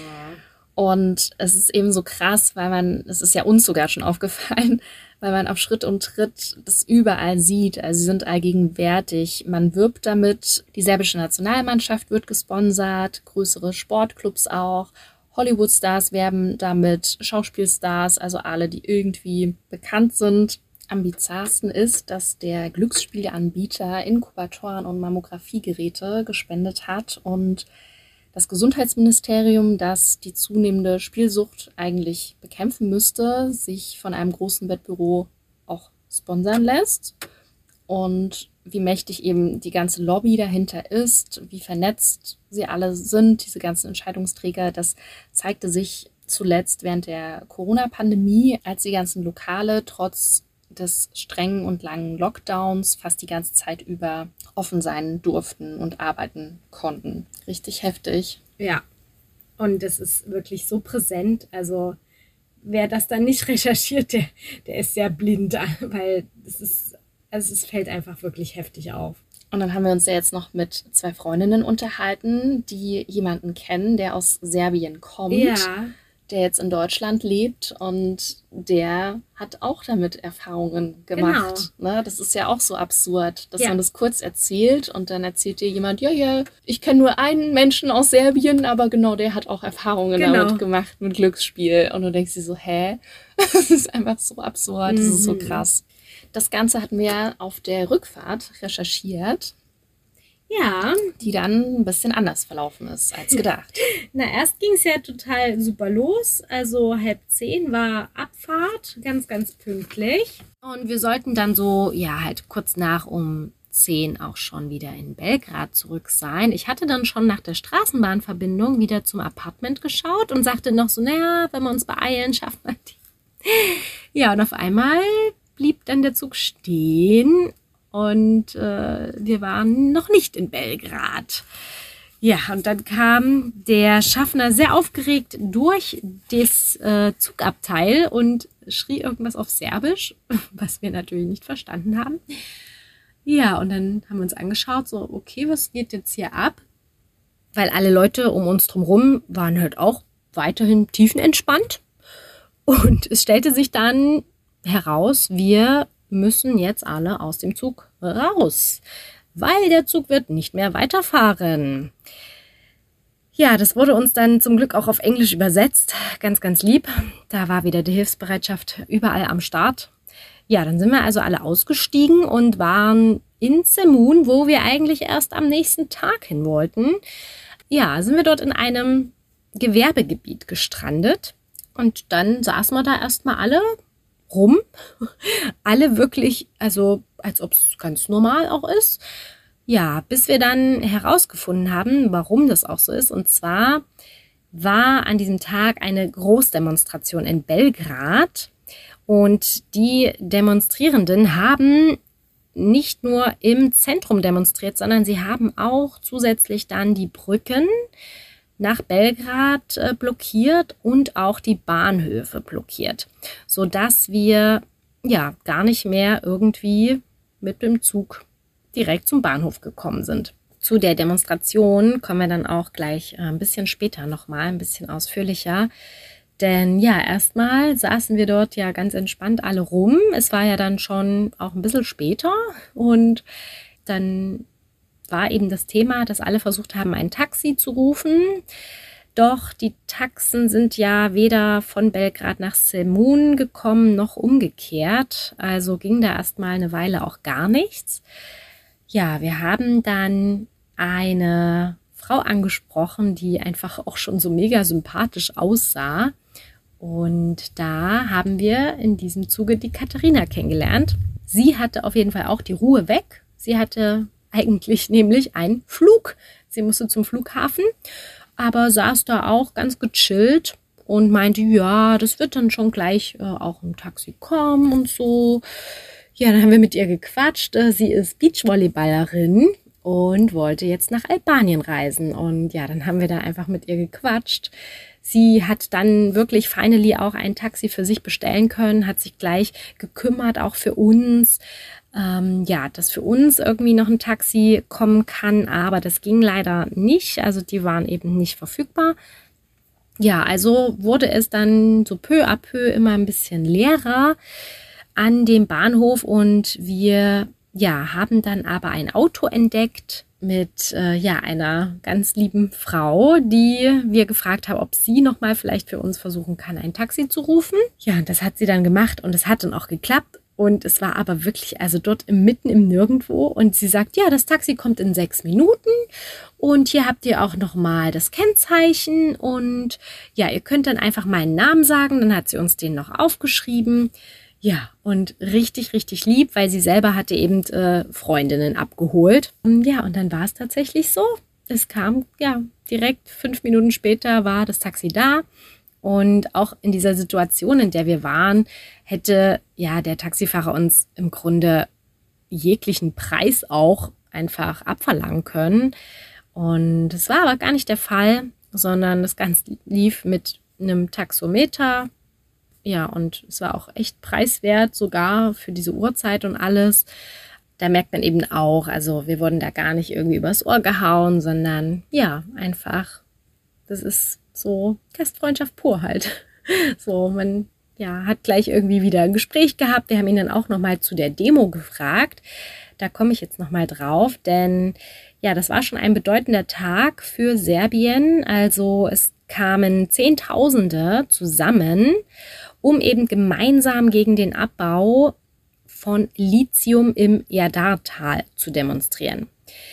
Und es ist eben so krass, weil man, es ist ja uns sogar schon aufgefallen, weil man auf Schritt und Tritt das überall sieht. Also sie sind allgegenwärtig. Man wirbt damit, die serbische Nationalmannschaft wird gesponsert, größere Sportclubs auch. Hollywood-Stars werben damit, Schauspielstars, also alle, die irgendwie bekannt sind. Am bizarrsten ist, dass der Glücksspieleanbieter Inkubatoren und Mammografiegeräte gespendet hat und das Gesundheitsministerium, das die zunehmende Spielsucht eigentlich bekämpfen müsste, sich von einem großen Wettbüro auch sponsern lässt. Und wie mächtig eben die ganze Lobby dahinter ist, wie vernetzt sie alle sind, diese ganzen Entscheidungsträger, das zeigte sich zuletzt während der Corona-Pandemie, als die ganzen Lokale trotz des strengen und langen Lockdowns fast die ganze Zeit über offen sein durften und arbeiten konnten. Richtig heftig. Ja, und es ist wirklich so präsent. Also wer das dann nicht recherchiert, der, der ist sehr blind, weil es ist, also es fällt einfach wirklich heftig auf. Und dann haben wir uns ja jetzt noch mit zwei Freundinnen unterhalten, die jemanden kennen, der aus Serbien kommt. Ja. Der jetzt in Deutschland lebt und der hat auch damit Erfahrungen gemacht. Genau. Ne? Das ist ja auch so absurd, dass ja. man das kurz erzählt und dann erzählt dir jemand, ja, ja, ich kenne nur einen Menschen aus Serbien, aber genau der hat auch Erfahrungen genau. damit gemacht mit Glücksspiel. Und du denkst dir so, hä? Das ist einfach so absurd, mhm. das ist so krass. Das Ganze hatten wir auf der Rückfahrt recherchiert. Ja. Die dann ein bisschen anders verlaufen ist als gedacht. Na, erst ging es ja total super los. Also halb zehn war Abfahrt, ganz, ganz pünktlich. Und wir sollten dann so, ja, halt kurz nach um zehn auch schon wieder in Belgrad zurück sein. Ich hatte dann schon nach der Straßenbahnverbindung wieder zum Apartment geschaut und sagte noch so, naja, wenn wir uns beeilen, schaffen wir die. Ja, und auf einmal blieb dann der Zug stehen. Und äh, wir waren noch nicht in Belgrad. Ja, und dann kam der Schaffner sehr aufgeregt durch das äh, Zugabteil und schrie irgendwas auf Serbisch, was wir natürlich nicht verstanden haben. Ja, und dann haben wir uns angeschaut, so, okay, was geht jetzt hier ab? Weil alle Leute um uns drumherum waren halt auch weiterhin tiefenentspannt. Und es stellte sich dann heraus, wir müssen jetzt alle aus dem Zug raus, weil der Zug wird nicht mehr weiterfahren. Ja, das wurde uns dann zum Glück auch auf Englisch übersetzt, ganz, ganz lieb. Da war wieder die Hilfsbereitschaft überall am Start. Ja, dann sind wir also alle ausgestiegen und waren in Zemun, wo wir eigentlich erst am nächsten Tag hin wollten. Ja, sind wir dort in einem Gewerbegebiet gestrandet und dann saßen wir da erstmal alle rum. Alle wirklich, also als ob es ganz normal auch ist. Ja, bis wir dann herausgefunden haben, warum das auch so ist. Und zwar war an diesem Tag eine Großdemonstration in Belgrad. Und die Demonstrierenden haben nicht nur im Zentrum demonstriert, sondern sie haben auch zusätzlich dann die Brücken nach Belgrad äh, blockiert und auch die Bahnhöfe blockiert, sodass wir ja gar nicht mehr irgendwie mit dem Zug direkt zum Bahnhof gekommen sind. Zu der Demonstration kommen wir dann auch gleich ein bisschen später nochmal, ein bisschen ausführlicher. Denn ja, erstmal saßen wir dort ja ganz entspannt alle rum. Es war ja dann schon auch ein bisschen später und dann war eben das Thema, dass alle versucht haben, ein Taxi zu rufen. Doch die Taxen sind ja weder von Belgrad nach Zemun gekommen, noch umgekehrt. Also ging da erstmal eine Weile auch gar nichts. Ja, wir haben dann eine Frau angesprochen, die einfach auch schon so mega sympathisch aussah. Und da haben wir in diesem Zuge die Katharina kennengelernt. Sie hatte auf jeden Fall auch die Ruhe weg. Sie hatte eigentlich nämlich einen Flug. Sie musste zum Flughafen, aber saß da auch ganz gechillt und meinte, ja, das wird dann schon gleich äh, auch im Taxi kommen und so. Ja, dann haben wir mit ihr gequatscht. Sie ist Beachvolleyballerin und wollte jetzt nach Albanien reisen. Und ja, dann haben wir da einfach mit ihr gequatscht. Sie hat dann wirklich finally auch ein Taxi für sich bestellen können, hat sich gleich gekümmert, auch für uns. Ähm, ja, dass für uns irgendwie noch ein Taxi kommen kann, aber das ging leider nicht. Also die waren eben nicht verfügbar. Ja, also wurde es dann so peu à peu immer ein bisschen leerer an dem Bahnhof und wir ja, haben dann aber ein Auto entdeckt mit äh, ja, einer ganz lieben Frau, die wir gefragt haben, ob sie nochmal vielleicht für uns versuchen kann, ein Taxi zu rufen. Ja, das hat sie dann gemacht und es hat dann auch geklappt. Und es war aber wirklich, also dort im, mitten im Nirgendwo. Und sie sagt, ja, das Taxi kommt in sechs Minuten. Und hier habt ihr auch nochmal das Kennzeichen. Und ja, ihr könnt dann einfach meinen Namen sagen. Dann hat sie uns den noch aufgeschrieben. Ja, und richtig, richtig lieb, weil sie selber hatte eben äh, Freundinnen abgeholt. Und ja, und dann war es tatsächlich so. Es kam, ja, direkt fünf Minuten später war das Taxi da. Und auch in dieser Situation, in der wir waren, hätte ja der Taxifahrer uns im Grunde jeglichen Preis auch einfach abverlangen können. Und das war aber gar nicht der Fall, sondern das Ganze lief mit einem Taxometer. Ja, und es war auch echt preiswert, sogar für diese Uhrzeit und alles. Da merkt man eben auch, also wir wurden da gar nicht irgendwie übers Ohr gehauen, sondern ja, einfach, das ist so Gastfreundschaft pur halt. So, man ja, hat gleich irgendwie wieder ein Gespräch gehabt. Wir haben ihn dann auch nochmal zu der Demo gefragt. Da komme ich jetzt nochmal drauf, denn ja, das war schon ein bedeutender Tag für Serbien. Also es kamen Zehntausende zusammen, um eben gemeinsam gegen den Abbau von Lithium im Jadar-Tal zu demonstrieren.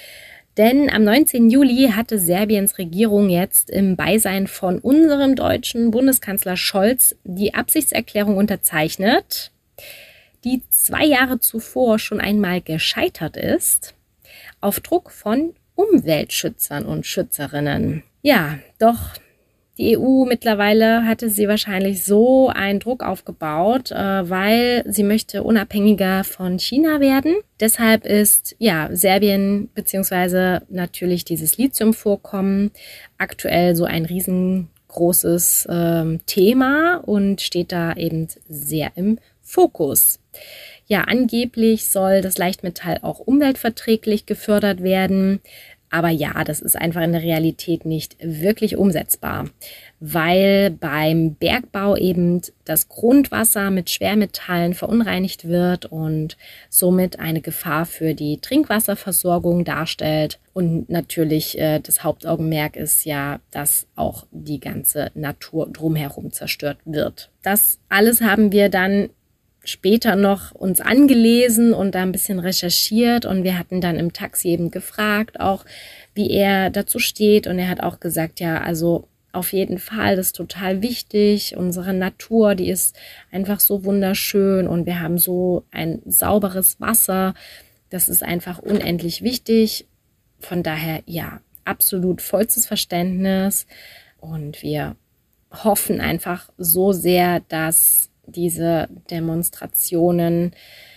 Denn am neunzehnten Juli hatte Serbiens Regierung jetzt im Beisein von unserem deutschen Bundeskanzler Scholz die Absichtserklärung unterzeichnet, die zwei Jahre zuvor schon einmal gescheitert ist, auf Druck von Umweltschützern und Schützerinnen. Ja, doch die E U mittlerweile hatte sie wahrscheinlich so einen Druck aufgebaut, äh, weil sie möchte unabhängiger von China werden. Deshalb ist ja Serbien beziehungsweise natürlich dieses Lithiumvorkommen aktuell so ein riesengroßes ähm, Thema und steht da eben sehr im Fokus. Ja, angeblich soll das Leichtmetall auch umweltverträglich gefördert werden. Aber ja, das ist einfach in der Realität nicht wirklich umsetzbar, weil beim Bergbau eben das Grundwasser mit Schwermetallen verunreinigt wird und somit eine Gefahr für die Trinkwasserversorgung darstellt. Und natürlich äh, das Hauptaugenmerk ist ja, dass auch die ganze Natur drumherum zerstört wird. Das alles haben wir dann später noch uns angelesen und da ein bisschen recherchiert und wir hatten dann im Taxi eben gefragt, auch wie er dazu steht und er hat auch gesagt, ja, also auf jeden Fall, das ist total wichtig, unsere Natur, die ist einfach so wunderschön und wir haben so ein sauberes Wasser Das ist einfach unendlich wichtig. Von daher, ja, absolut vollstes Verständnis. Und wir hoffen einfach so sehr, dass diese Demonstrationen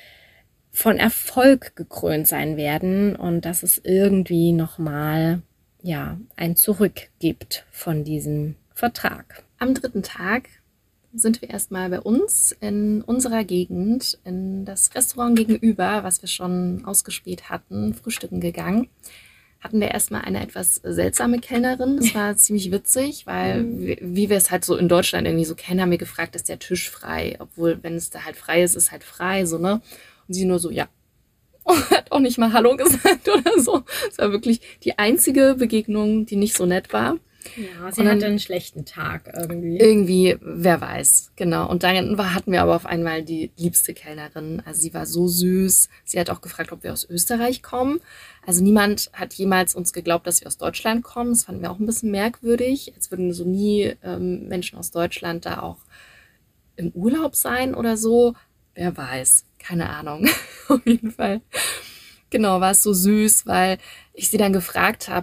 von Erfolg gekrönt sein werden und dass es irgendwie nochmal, ja, ein Zurück gibt von diesem Vertrag. Am dritten Tag sind wir erstmal bei uns in unserer Gegend in das Restaurant gegenüber, was wir schon ausgespäht hatten, frühstücken gegangen. Hatten wir erstmal eine etwas seltsame Kellnerin. Das war ziemlich witzig, weil wie, wie wir es halt so in Deutschland irgendwie so kennen, haben wir gefragt, ist der Tisch frei? Obwohl, wenn es da halt frei ist, ist halt frei, so, ne? Und sie nur so, ja. Und hat auch nicht mal Hallo gesagt oder so. Es war wirklich die einzige Begegnung, die nicht so nett war. Ja, sie hatte einen schlechten Tag irgendwie. Irgendwie, wer weiß, genau. Und dann war, hatten wir aber auf einmal die liebste Kellnerin. Also sie war so süß. Sie hat auch gefragt, ob wir aus Österreich kommen. Also niemand hat jemals uns geglaubt, dass wir aus Deutschland kommen. Das fanden wir auch ein bisschen merkwürdig. Als würden so nie ähm, Menschen aus Deutschland da auch im Urlaub sein oder so. Wer weiß, keine Ahnung. Auf jeden Fall. Genau, war es so süß, weil ich sie dann gefragt habe,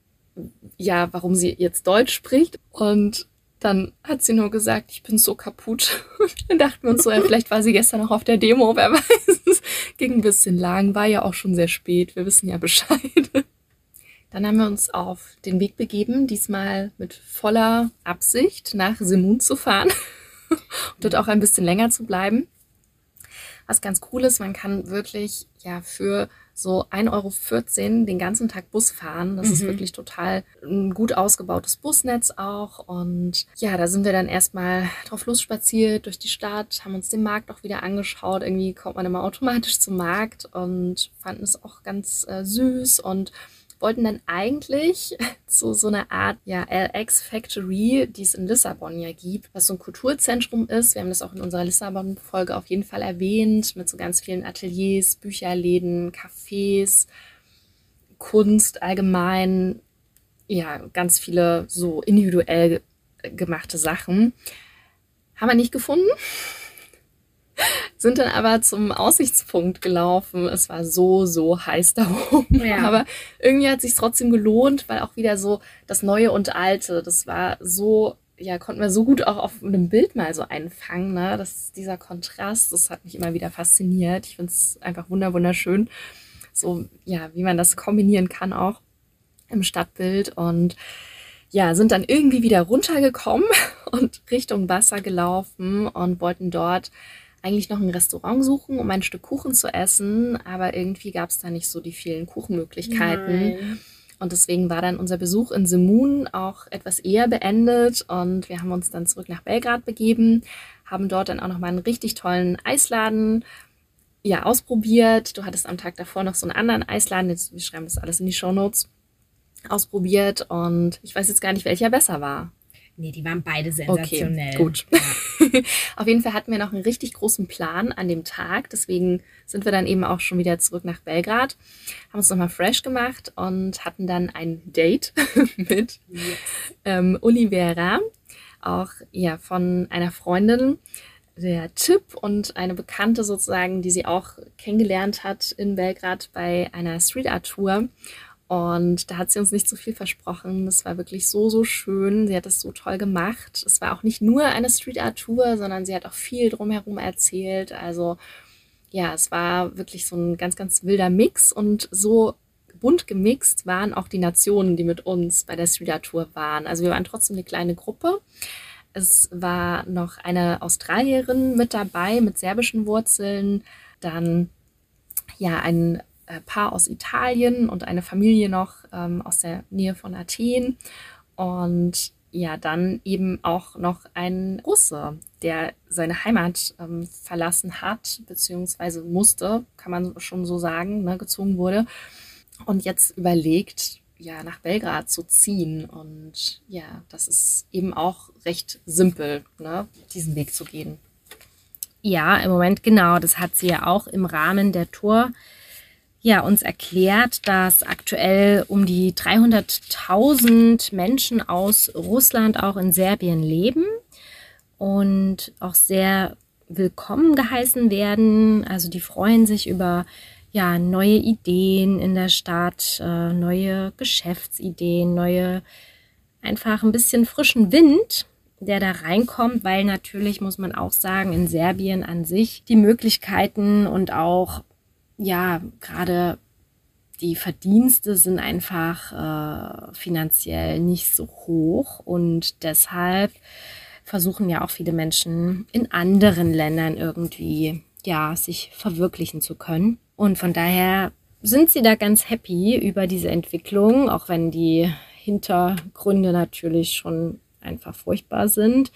ja, warum sie jetzt Deutsch spricht. Und dann hat sie nur gesagt, ich bin so kaputt. Dann dachten wir uns so, ja, vielleicht war sie gestern noch auf der Demo, wer weiß. Es ging ein bisschen lang, war ja auch schon sehr spät. Wir wissen ja Bescheid. Dann haben wir uns auf den Weg begeben, diesmal mit voller Absicht nach Semun zu fahren und dort auch ein bisschen länger zu bleiben. Was ganz cool ist, man kann wirklich ja für so ein Euro vierzehn den ganzen Tag Bus fahren. Das mhm. ist wirklich total ein gut ausgebautes Busnetz auch. Und ja, da sind wir dann erstmal drauf losspaziert durch die Stadt, haben uns den Markt auch wieder angeschaut. Irgendwie kommt man immer automatisch zum Markt und fanden es auch ganz äh, süß und wollten dann eigentlich zu so einer Art ja, L X Factory, die es in Lissabon ja gibt, was so ein Kulturzentrum ist. Wir haben das auch in unserer Lissabon-Folge auf jeden Fall erwähnt, mit so ganz vielen Ateliers, Bücherläden, Cafés, Kunst allgemein, ja, ganz viele so individuell gemachte Sachen. Haben wir nicht gefunden. Sind dann aber zum Aussichtspunkt gelaufen. Es war so, so heiß da oben. Ja. Aber irgendwie hat es sich trotzdem gelohnt, weil auch wieder so das Neue und Alte, das war so, ja, konnten wir so gut auch auf einem Bild mal so einfangen. Ne? Das, dieser Kontrast, das hat mich immer wieder fasziniert. Ich finde es einfach wunderschön, so, ja, wie man das kombinieren kann auch im Stadtbild. Und ja, sind dann irgendwie wieder runtergekommen und Richtung Wasser gelaufen und wollten dort eigentlich noch ein Restaurant suchen, um ein Stück Kuchen zu essen, aber irgendwie gab es da nicht so die vielen Kuchenmöglichkeiten. Nein. Und deswegen war dann unser Besuch in Semun auch etwas eher beendet und wir haben uns dann zurück nach Belgrad begeben, haben dort dann auch nochmal einen richtig tollen Eisladen ja, ausprobiert. Du hattest am Tag davor noch so einen anderen Eisladen, jetzt, wir schreiben das alles in die Shownotes, ausprobiert und ich weiß jetzt gar nicht, welcher besser war. Nee, die waren beide sensationell. Okay, gut. Ja. Auf jeden Fall hatten wir noch einen richtig großen Plan an dem Tag. Deswegen sind wir dann eben auch schon wieder zurück nach Belgrad, haben uns nochmal fresh gemacht und hatten dann ein Date mit yes. ähm, Olivera, auch ja von einer Freundin, der Tipp und eine Bekannte sozusagen, die sie auch kennengelernt hat in Belgrad bei einer Street Art Tour. Und da hat sie uns nicht so viel versprochen. Das war wirklich so, so schön. Sie hat es so toll gemacht. Es war auch nicht nur eine Street Art Tour, sondern sie hat auch viel drumherum erzählt. Also ja, es war wirklich so ein ganz, ganz wilder Mix. Und so bunt gemixt waren auch die Nationen, die mit uns bei der Street Art Tour waren. Also wir waren trotzdem eine kleine Gruppe. Es war noch eine Australierin mit dabei mit serbischen Wurzeln. Dann ja ein Paar aus Italien und eine Familie noch ähm, aus der Nähe von Athen und ja, dann eben auch noch ein Russe, der seine Heimat ähm, verlassen hat, beziehungsweise musste, kann man schon so sagen, ne, gezwungen wurde und jetzt überlegt, ja, nach Belgrad zu ziehen und ja, das ist eben auch recht simpel, ne, diesen Weg zu gehen. Ja, im Moment genau, das hat sie ja auch im Rahmen der Tour ja, uns erklärt, dass aktuell um die dreihunderttausend Menschen aus Russland auch in Serbien leben und auch sehr willkommen geheißen werden. Also die freuen sich über ja, neue Ideen in der Stadt, äh, neue Geschäftsideen, neue, einfach ein bisschen frischen Wind, der da reinkommt, weil natürlich, muss man auch sagen, in Serbien an sich die Möglichkeiten und auch, ja, gerade die Verdienste sind einfach äh, finanziell nicht so hoch und deshalb versuchen ja auch viele Menschen in anderen Ländern irgendwie, ja, sich verwirklichen zu können. Und von daher sind sie da ganz happy über diese Entwicklung, auch wenn die Hintergründe natürlich schon einfach furchtbar sind.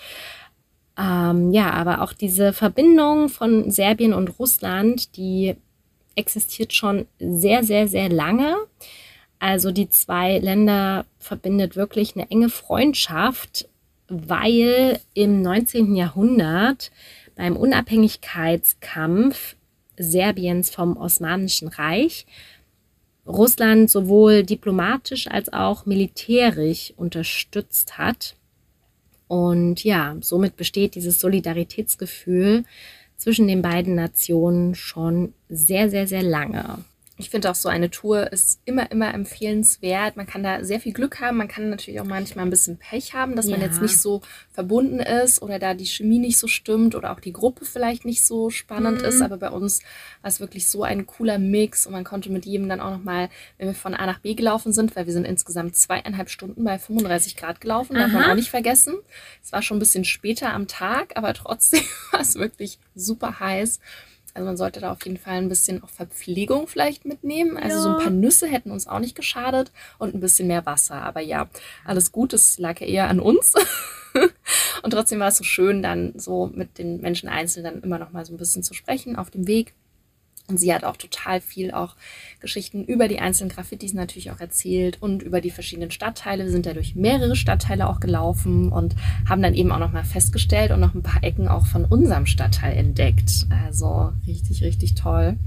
Ähm, ja, aber auch diese Verbindung von Serbien und Russland, die existiert schon sehr, sehr, sehr lange. Also die zwei Länder verbindet wirklich eine enge Freundschaft, weil im neunzehnten Jahrhundert beim Unabhängigkeitskampf Serbiens vom Osmanischen Reich Russland sowohl diplomatisch als auch militärisch unterstützt hat. Und ja, somit besteht dieses Solidaritätsgefühl zwischen den beiden Nationen schon sehr, sehr, sehr lange. Ich finde auch so eine Tour ist immer, immer empfehlenswert. Man kann da sehr viel Glück haben. Man kann natürlich auch manchmal ein bisschen Pech haben, dass ja. man jetzt nicht so verbunden ist oder da die Chemie nicht so stimmt oder auch die Gruppe vielleicht nicht so spannend mhm. ist. Aber bei uns war es wirklich so ein cooler Mix und man konnte mit jedem dann auch nochmal, wenn wir von A nach B gelaufen sind, weil wir sind insgesamt zweieinhalb Stunden bei fünfunddreißig Grad gelaufen, darf man auch nicht vergessen. Es war schon ein bisschen später am Tag, aber trotzdem war es wirklich super heiß. Also man sollte da auf jeden Fall ein bisschen auch Verpflegung vielleicht mitnehmen. Also ja. so ein paar Nüsse hätten uns auch nicht geschadet und ein bisschen mehr Wasser. Aber ja, alles gut, es lag ja eher an uns. Und trotzdem war es so schön, dann so mit den Menschen einzeln dann immer noch mal so ein bisschen zu sprechen auf dem Weg. Und sie hat auch total viel auch Geschichten über die einzelnen Graffitis natürlich auch erzählt und über die verschiedenen Stadtteile. Wir sind da durch mehrere Stadtteile auch gelaufen und haben dann eben auch noch mal festgestellt und noch ein paar Ecken auch von unserem Stadtteil entdeckt. Also richtig, richtig toll.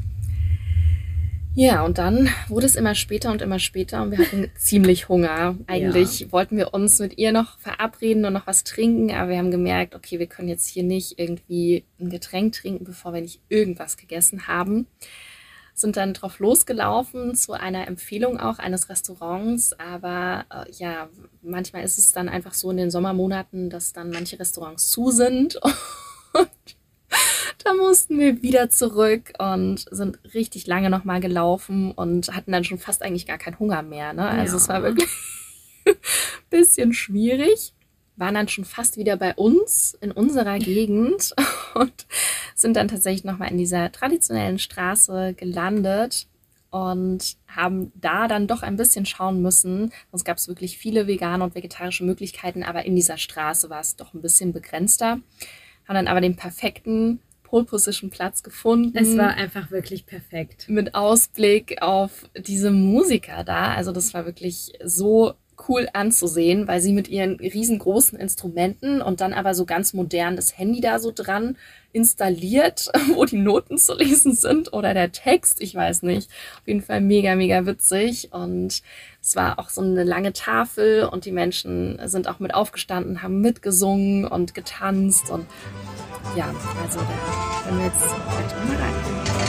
Ja, und dann wurde es immer später und immer später und wir hatten ziemlich Hunger. Eigentlich ja. wollten wir uns mit ihr noch verabreden und noch was trinken, aber wir haben gemerkt, okay, wir können jetzt hier nicht irgendwie ein Getränk trinken, bevor wir nicht irgendwas gegessen haben. Sind dann drauf losgelaufen zu einer Empfehlung auch eines Restaurants, aber äh, ja, manchmal ist es dann einfach so in den Sommermonaten, dass dann manche Restaurants zu sind und da mussten wir wieder zurück und sind richtig lange nochmal gelaufen und hatten dann schon fast eigentlich gar keinen Hunger mehr. Ne? Also ja. es war wirklich ein bisschen schwierig. Waren dann schon fast wieder bei uns in unserer Gegend und sind dann tatsächlich nochmal in dieser traditionellen Straße gelandet und haben da dann doch ein bisschen schauen müssen. Sonst gab es wirklich viele vegane und vegetarische Möglichkeiten, aber in dieser Straße war es doch ein bisschen begrenzter. Haben dann aber den perfekten Pole-Position-Platz gefunden. Es war einfach wirklich perfekt. Mit Ausblick auf diese Musiker da. Also das war wirklich so cool anzusehen, weil sie mit ihren riesengroßen Instrumenten und dann aber so ganz modern das Handy da so dran installiert, wo die Noten zu lesen sind oder der Text, ich weiß nicht. Auf jeden Fall mega, mega witzig und es war auch so eine lange Tafel und die Menschen sind auch mit aufgestanden, haben mitgesungen und getanzt und ja, also da können wir jetzt gleich mal rein.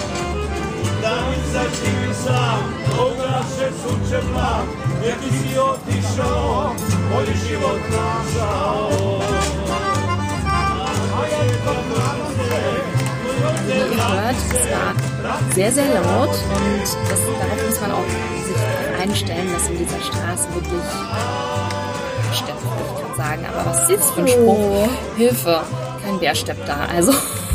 Wie ihr hört, es war sehr, sehr laut und das, darauf muss man auch sich einstellen, dass in dieser Straße wirklich Steppen, würde ich gerade sagen, aber was ist das für ein Spruch? Hilfe, kein Bärstepp da, also...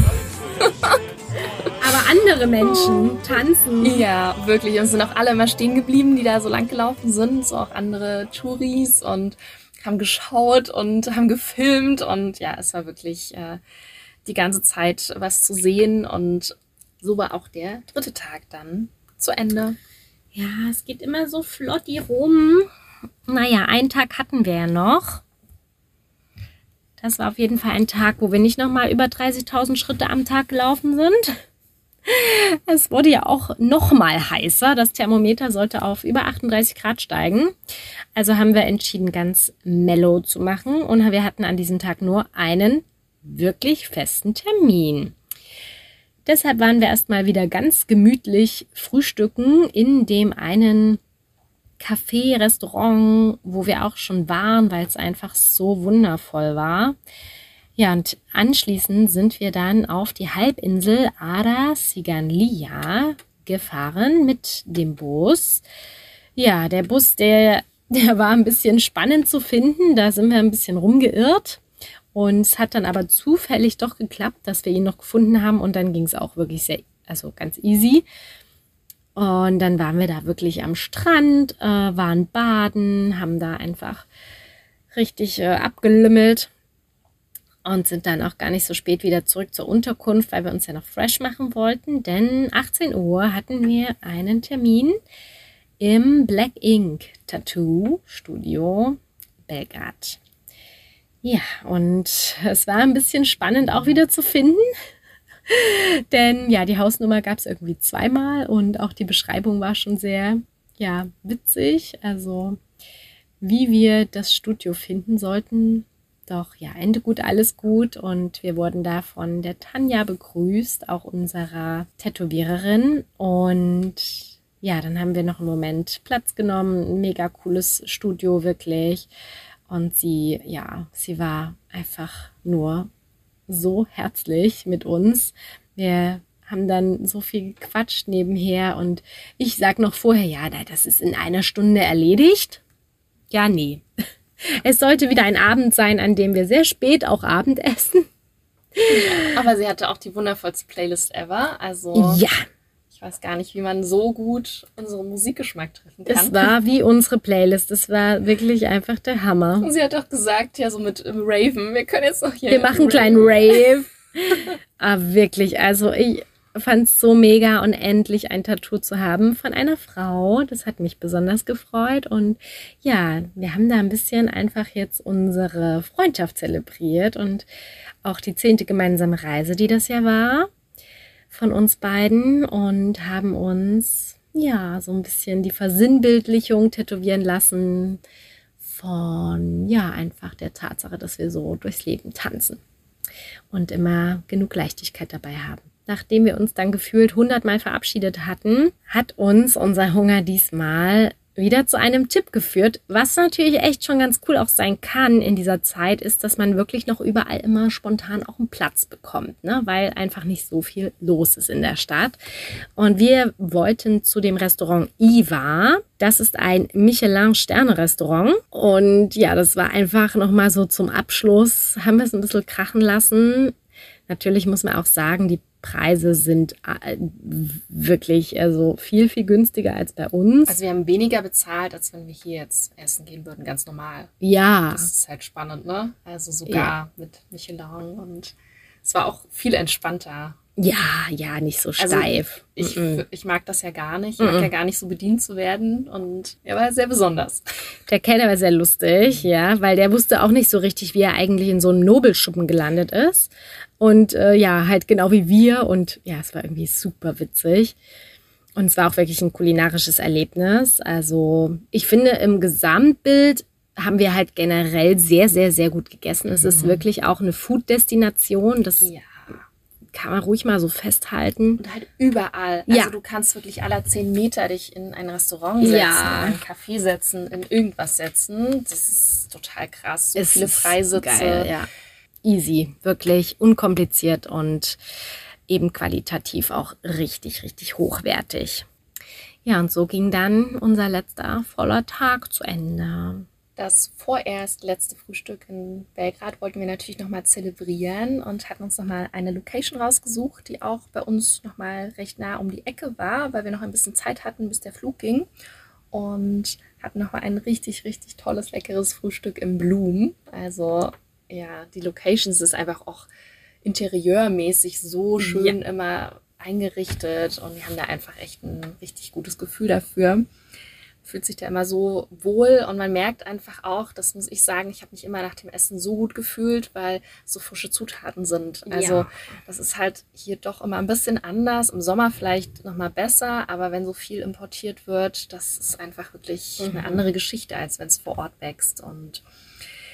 Aber andere Menschen tanzen. Ja, wirklich. Und es sind auch alle immer stehen geblieben, die da so lang gelaufen sind. So auch andere Touris und haben geschaut und haben gefilmt. Und ja, es war wirklich äh, die ganze Zeit was zu sehen. Und so war auch der dritte Tag dann zu Ende. Ja, es geht immer so flott hier rum. Naja, einen Tag hatten wir ja noch. Das war auf jeden Fall ein Tag, wo wir nicht nochmal über dreißigtausend Schritte am Tag gelaufen sind. Es wurde ja auch nochmal heißer. Das Thermometer sollte auf über achtunddreißig Grad steigen. Also haben wir entschieden, ganz mellow zu machen. Und wir hatten an diesem Tag nur einen wirklich festen Termin. Deshalb waren wir erstmal wieder ganz gemütlich frühstücken in dem einen Café, Restaurant, wo wir auch schon waren, weil es einfach so wundervoll war. Ja, und anschließend sind wir dann auf die Halbinsel Ara Siganlia gefahren mit dem Bus. Ja, der Bus, der, der war ein bisschen spannend zu finden. Da sind wir ein bisschen rumgeirrt. Und es hat dann aber zufällig doch geklappt, dass wir ihn noch gefunden haben. Und dann ging es auch wirklich sehr, also ganz easy. Und dann waren wir da wirklich am Strand, äh, waren baden, haben da einfach richtig äh, abgelümmelt. Und sind dann auch gar nicht so spät wieder zurück zur Unterkunft, weil wir uns ja noch fresh machen wollten. Denn achtzehn Uhr hatten wir einen Termin im Black Ink Tattoo Studio Belgrad. Ja, und es war ein bisschen spannend auch wieder zu finden. Denn ja, die Hausnummer gab es irgendwie zweimal und auch die Beschreibung war schon sehr, ja, witzig. Also wie wir das Studio finden sollten. Doch ja, Ende gut, alles gut und wir wurden da von der Tanja begrüßt, auch unserer Tätowiererin. Und ja, dann haben wir noch einen Moment Platz genommen, ein mega cooles Studio wirklich. Und sie, ja, sie war einfach nur so herzlich mit uns. Wir haben dann so viel gequatscht nebenher und ich sag noch vorher, ja, das ist in einer Stunde erledigt. Ja, nee. Es sollte wieder ein Abend sein, an dem wir sehr spät auch Abend essen. Ja, aber sie hatte auch die wundervollste Playlist ever. Also ja, ich weiß gar nicht, wie man so gut unseren Musikgeschmack treffen kann. es war wie unsere Playlist. Es war wirklich einfach der Hammer. Und sie hat auch gesagt, ja, so mit ähm, Raven, wir können jetzt noch hier... Wir machen einen kleinen Rave. Aber wirklich, also ich fand es so mega und endlich ein Tattoo zu haben von einer Frau. Das hat mich besonders gefreut. Und ja, wir haben da ein bisschen einfach jetzt unsere Freundschaft zelebriert und auch die zehnte gemeinsame Reise, die das ja war, von uns beiden und haben uns ja so ein bisschen die Versinnbildlichung tätowieren lassen von ja einfach der Tatsache, dass wir so durchs Leben tanzen und immer genug Leichtigkeit dabei haben. Nachdem wir uns dann gefühlt hundertmal verabschiedet hatten, hat uns unser Hunger diesmal wieder zu einem Tipp geführt. Was natürlich echt schon ganz cool auch sein kann in dieser Zeit, ist, dass man wirklich noch überall immer spontan auch einen Platz bekommt, ne? Weil einfach nicht so viel los ist in der Stadt. Und wir wollten zu dem Restaurant Iva. Das ist ein Michelin-Sterne-Restaurant. Und ja, das war einfach nochmal so zum Abschluss, haben wir es ein bisschen krachen lassen. Natürlich muss man auch sagen, die Preise sind wirklich also viel, viel günstiger als bei uns. Also wir haben weniger bezahlt, als wenn wir hier jetzt essen gehen würden, ganz normal. Ja. Das ist halt spannend, ne? Also sogar ja. Mit Michelin und es war auch viel entspannter. Ja, ja, nicht so steif. Also ich, mm-mm. ich mag das ja gar nicht. Ich mag mm-mm. ja gar nicht so bedient zu werden und er war sehr besonders. Der Kellner war sehr lustig, ja, weil der wusste auch nicht so richtig, wie er eigentlich in so einem Nobelschuppen gelandet ist. Und äh, ja, halt genau wie wir und ja, es war irgendwie super witzig. Und es war auch wirklich ein kulinarisches Erlebnis. Also ich finde, im Gesamtbild haben wir halt generell sehr, sehr, sehr gut gegessen. Es mhm. ist wirklich auch eine Food-Destination. Das ja. kann man ruhig mal so festhalten. Und halt überall. Also ja. du kannst wirklich alle zehn Meter dich in ein Restaurant setzen, ja. in einen Café setzen, in irgendwas setzen. Das ist total krass. So es viele Freisitze. Geil, ja. Easy, wirklich unkompliziert und eben qualitativ auch richtig, richtig hochwertig. Ja, und so ging dann unser letzter voller Tag zu Ende. Das vorerst letzte Frühstück in Belgrad wollten wir natürlich nochmal zelebrieren und hatten uns nochmal eine Location rausgesucht, die auch bei uns nochmal recht nah um die Ecke war, weil wir noch ein bisschen Zeit hatten, bis der Flug ging. Und hatten nochmal ein richtig, richtig tolles, leckeres Frühstück im Bloom. Also ja, die Locations ist einfach auch interieurmäßig so schön ja. immer eingerichtet und wir haben da einfach echt ein richtig gutes Gefühl dafür. Fühlt sich da immer so wohl und man merkt einfach auch, das muss ich sagen, ich habe mich immer nach dem Essen so gut gefühlt, weil so frische Zutaten sind. Also ja. das ist halt hier doch immer ein bisschen anders, im Sommer vielleicht nochmal besser, aber wenn so viel importiert wird, das ist einfach wirklich mhm. eine andere Geschichte, als wenn es vor Ort wächst. Und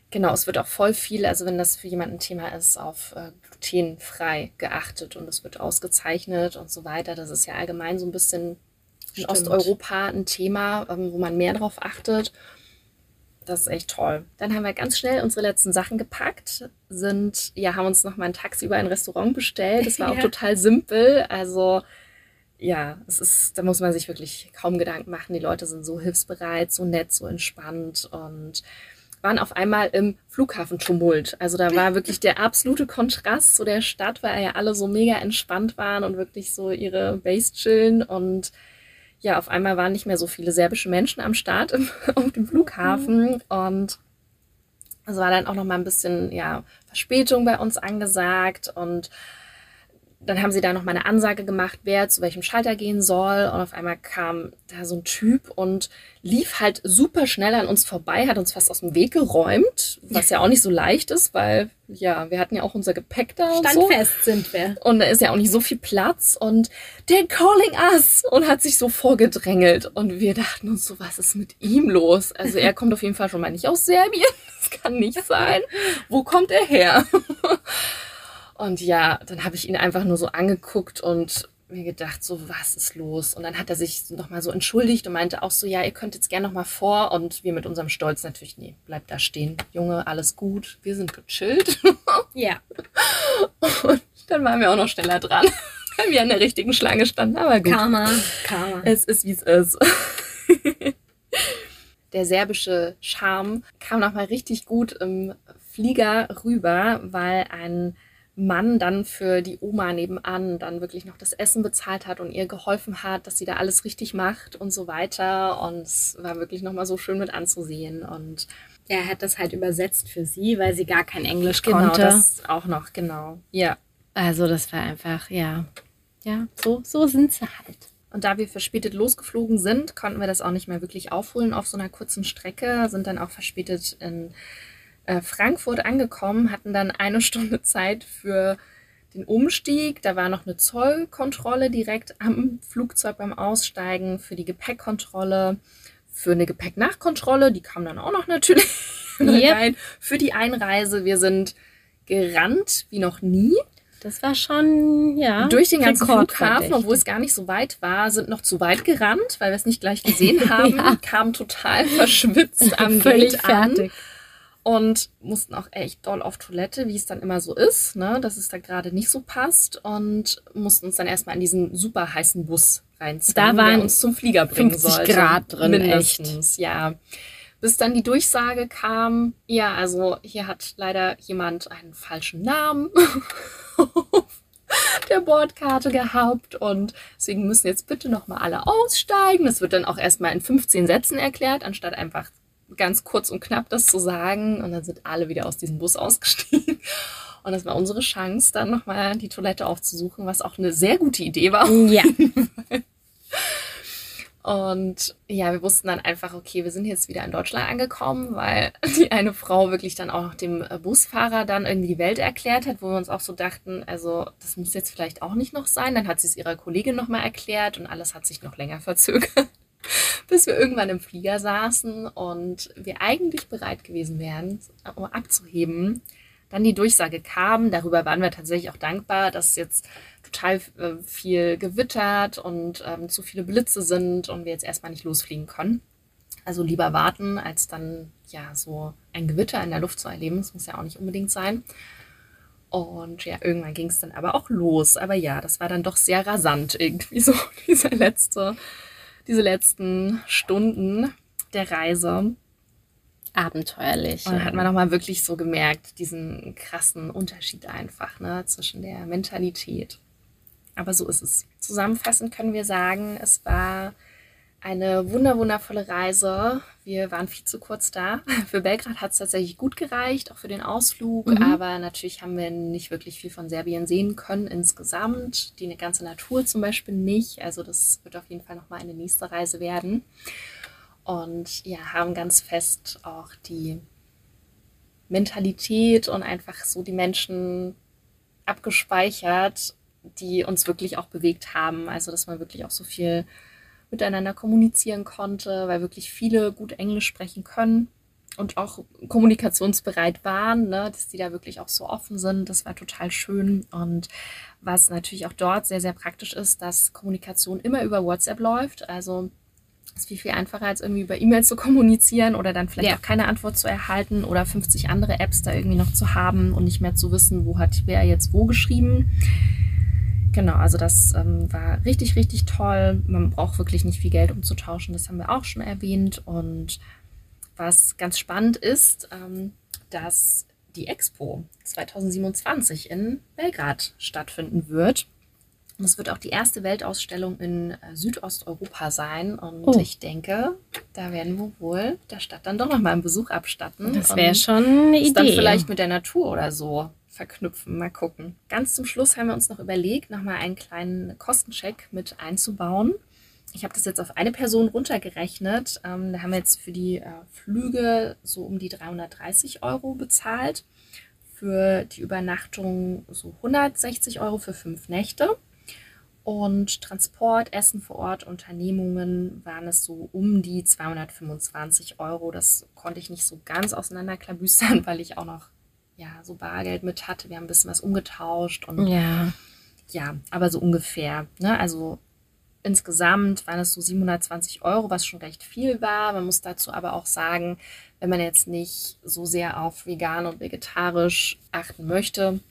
Genau, es wird auch voll viel, also wenn das für jemanden ein Thema ist, auf äh, glutenfrei geachtet und es wird ausgezeichnet und so weiter. Das ist ja allgemein so ein bisschen in Stimmt. Osteuropa ein Thema, ähm, wo man mehr drauf achtet. Das ist echt toll. Dann haben wir ganz schnell unsere letzten Sachen gepackt, sind, ja, haben uns nochmal tagsüber ein Restaurant bestellt. Das war auch Ja. total simpel. Also, ja, es ist, da muss man sich wirklich kaum Gedanken machen. Die Leute sind so hilfsbereit, so nett, so entspannt und waren auf einmal im Flughafentumult. Also da war wirklich der absolute Kontrast zu der Stadt, weil ja alle so mega entspannt waren und wirklich so ihre Base chillen und ja, auf einmal waren nicht mehr so viele serbische Menschen am Start im, auf dem Flughafen und es war dann auch noch mal ein bisschen, ja, Verspätung bei uns angesagt und dann haben sie da noch mal eine Ansage gemacht, wer zu welchem Schalter gehen soll und auf einmal kam da so ein Typ und lief halt super schnell an uns vorbei, hat uns fast aus dem Weg geräumt, was ja auch nicht so leicht ist, weil ja, wir hatten ja auch unser Gepäck da und so. Standfest sind wir. Und da ist ja auch nicht so viel Platz und they're calling us und hat sich so vorgedrängelt. Und wir dachten uns so, was ist mit ihm los? Also er kommt auf jeden Fall schon mal nicht aus Serbien. Das kann nicht sein. Wo kommt er her? Und ja, dann habe ich ihn einfach nur so angeguckt und mir gedacht, so, was ist los? Und dann hat er sich nochmal so entschuldigt und meinte auch so, ja, ihr könnt jetzt gerne nochmal vor. Und wir mit unserem Stolz natürlich, nee, bleib da stehen. Junge, alles gut, wir sind gechillt. Ja. Und dann waren wir auch noch schneller dran, weil wir an der richtigen Schlange standen. Aber gut, Karma, Karma. es ist, wie es ist. Der serbische Charme kam nochmal richtig gut im Flieger rüber, weil ein Mann dann für die Oma nebenan dann wirklich noch das Essen bezahlt hat und ihr geholfen hat, dass sie da alles richtig macht und so weiter. Und es war wirklich nochmal so schön mit anzusehen. Und Er hat das halt übersetzt für sie, weil sie gar kein Englisch genau, konnte. das auch noch, genau. Ja. Also das war einfach, ja, ja, so, so sind sie halt. Und da wir verspätet losgeflogen sind, konnten wir das auch nicht mehr wirklich aufholen auf so einer kurzen Strecke, sind dann auch verspätet in äh, Frankfurt angekommen, hatten dann eine Stunde Zeit für den Umstieg. Da war noch eine Zollkontrolle direkt am Flugzeug beim Aussteigen, für die Gepäckkontrolle, für eine Gepäcknachkontrolle, die kam dann auch noch natürlich Yep. rein, für die Einreise. Wir sind gerannt wie noch nie. Das war schon, ja, Durch den ganzen Flughafen, rekordverdächtig. obwohl es gar nicht so weit war, sind noch zu weit gerannt, weil wir es nicht gleich gesehen haben, Ja. kamen total verschwitzt am Völlig Gate an fertig. und mussten auch echt doll auf Toilette, wie es dann immer so ist, ne, dass es da gerade nicht so passt und mussten uns dann erstmal in diesen super heißen Bus reinzwängen, Da waren der uns zum Flieger bringen fünfzig sollte. Grad drin, mindestens, ja. Bis dann die Durchsage kam, ja, also hier hat leider jemand einen falschen Namen auf der Bordkarte gehabt und deswegen müssen jetzt bitte nochmal alle aussteigen. Das wird dann auch erstmal in fünfzehn Sätzen erklärt, anstatt einfach ganz kurz und knapp das zu sagen. Und dann sind alle wieder aus diesem Bus ausgestiegen. Und das war unsere Chance, dann nochmal die Toilette aufzusuchen, was auch eine sehr gute Idee war. Ja, Und ja, wir wussten dann einfach, okay, wir sind jetzt wieder in Deutschland angekommen, weil die eine Frau wirklich dann auch noch dem äh, Busfahrer dann irgendwie die Welt erklärt hat, wo wir uns auch so dachten, also das muss jetzt vielleicht auch nicht noch sein. Dann hat sie es ihrer Kollegin nochmal erklärt und alles hat sich noch länger verzögert, bis wir irgendwann im Flieger saßen und wir eigentlich bereit gewesen wären, um abzuheben. Dann die Durchsage kam, darüber waren wir tatsächlich auch dankbar, dass jetzt total äh, viel gewittert und ähm, zu viele Blitze sind und wir jetzt erstmal nicht losfliegen können. Also lieber warten, als dann ja so ein Gewitter in der Luft zu erleben. Das muss ja auch nicht unbedingt sein. Und ja, irgendwann ging es dann aber auch los. Aber ja, das war dann doch sehr rasant irgendwie so, diese letzte, diese letzten Stunden der Reise. abenteuerlich. Und dann hat man nochmal wirklich so gemerkt, diesen krassen Unterschied einfach, ne, zwischen der Mentalität. Aber so ist es. Zusammenfassend können wir sagen, es war eine wunder wundervolle Reise. Wir waren viel zu kurz da. Für Belgrad hat es tatsächlich gut gereicht, auch für den Ausflug. Mhm. Aber natürlich haben wir nicht wirklich viel von Serbien sehen können insgesamt. Die ganze Natur zum Beispiel nicht. Also das wird auf jeden Fall nochmal eine nächste Reise werden. Und ja, haben ganz fest auch die Mentalität und einfach so die Menschen abgespeichert, die uns wirklich auch bewegt haben. Also, dass man wirklich auch so viel miteinander kommunizieren konnte, weil wirklich viele gut Englisch sprechen können und auch kommunikationsbereit waren, ne, dass die da wirklich auch so offen sind. Das war total schön. Und was natürlich auch dort sehr, sehr praktisch ist, dass Kommunikation immer über WhatsApp läuft. Also es ist viel, viel einfacher, als irgendwie über E-Mail zu kommunizieren oder dann vielleicht Ja. auch keine Antwort zu erhalten oder fünfzig andere Apps da irgendwie noch zu haben und nicht mehr zu wissen, wo hat wer jetzt wo geschrieben. Genau, also das ähm, war richtig, richtig toll. Man braucht wirklich nicht viel Geld umzutauschen, das haben wir auch schon erwähnt. Und was ganz spannend ist, ähm, dass die Expo zwanzig siebenundzwanzig in Belgrad stattfinden wird. Und es wird auch die erste Weltausstellung in äh, Südosteuropa sein. Und Oh. ich denke, da werden wir wohl der Stadt dann doch nochmal einen Besuch abstatten. Das wäre Und schon eine es dann Idee. vielleicht mit der Natur oder so verknüpfen. Mal gucken. Ganz zum Schluss haben wir uns noch überlegt, nochmal einen kleinen Kostencheck mit einzubauen. Ich habe das jetzt auf eine Person runtergerechnet. Ähm, da haben wir jetzt für die äh, Flüge so um die dreihundertdreißig Euro bezahlt. Für die Übernachtung so hundertsechzig Euro für fünf Nächte. Und Transport, Essen vor Ort, Unternehmungen waren es so um die zweihundertfünfundzwanzig Euro. Das konnte ich nicht so ganz auseinanderklabüstern, weil ich auch noch ja, so Bargeld mit hatte. Wir haben ein bisschen was umgetauscht und Ja, ja, aber so ungefähr. Ne? Also insgesamt waren es so siebenhundertzwanzig Euro, was schon recht viel war. Man muss dazu aber auch sagen, wenn man jetzt nicht so sehr auf vegan und vegetarisch achten möchte,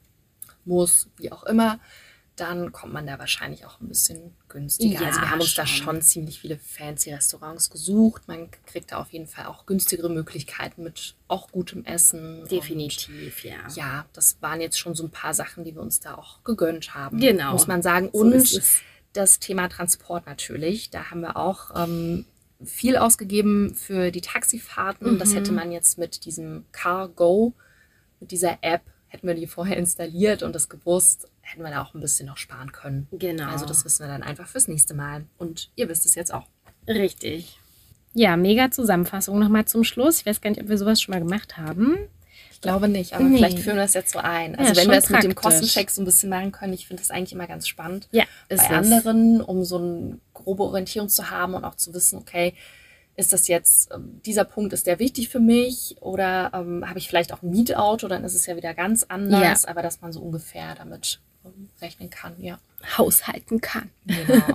muss, wie auch immer, dann kommt man da wahrscheinlich auch ein bisschen günstiger. Ja, also wir haben uns da schon. schon ziemlich viele fancy Restaurants gesucht. Man kriegt da auf jeden Fall auch günstigere Möglichkeiten mit auch gutem Essen. definitiv, ja. Und ja, das waren jetzt schon so ein paar Sachen, die wir uns da auch gegönnt haben. Genau. Muss man sagen. So Und ist es. das Thema Transport natürlich. Da haben wir auch ähm, viel ausgegeben für die Taxifahrten. Mhm. Das hätte man jetzt mit diesem CarGo, mit dieser App, hätten wir die vorher installiert und das gewusst, hätten wir da auch ein bisschen noch sparen können. Genau. Also das wissen wir dann einfach fürs nächste Mal. Und ihr wisst es jetzt auch. Richtig. Ja, mega Zusammenfassung nochmal zum Schluss. Ich weiß gar nicht, ob wir sowas schon mal gemacht haben. Ich glaube nicht, aber Nee. vielleicht führen wir das jetzt so ein. Also Ja, wenn schon wir es mit dem praktisch. Kostencheck so ein bisschen machen können, ich finde das eigentlich immer ganz spannend. Ja, ist Bei es. anderen, um so eine grobe Orientierung zu haben und auch zu wissen, okay, ist das jetzt, ähm, dieser Punkt, ist der wichtig für mich oder ähm, habe ich vielleicht auch ein Mietauto, dann ist es ja wieder ganz anders, aber dass man so ungefähr damit ähm, rechnen kann, ja. Haushalten kann. Genau.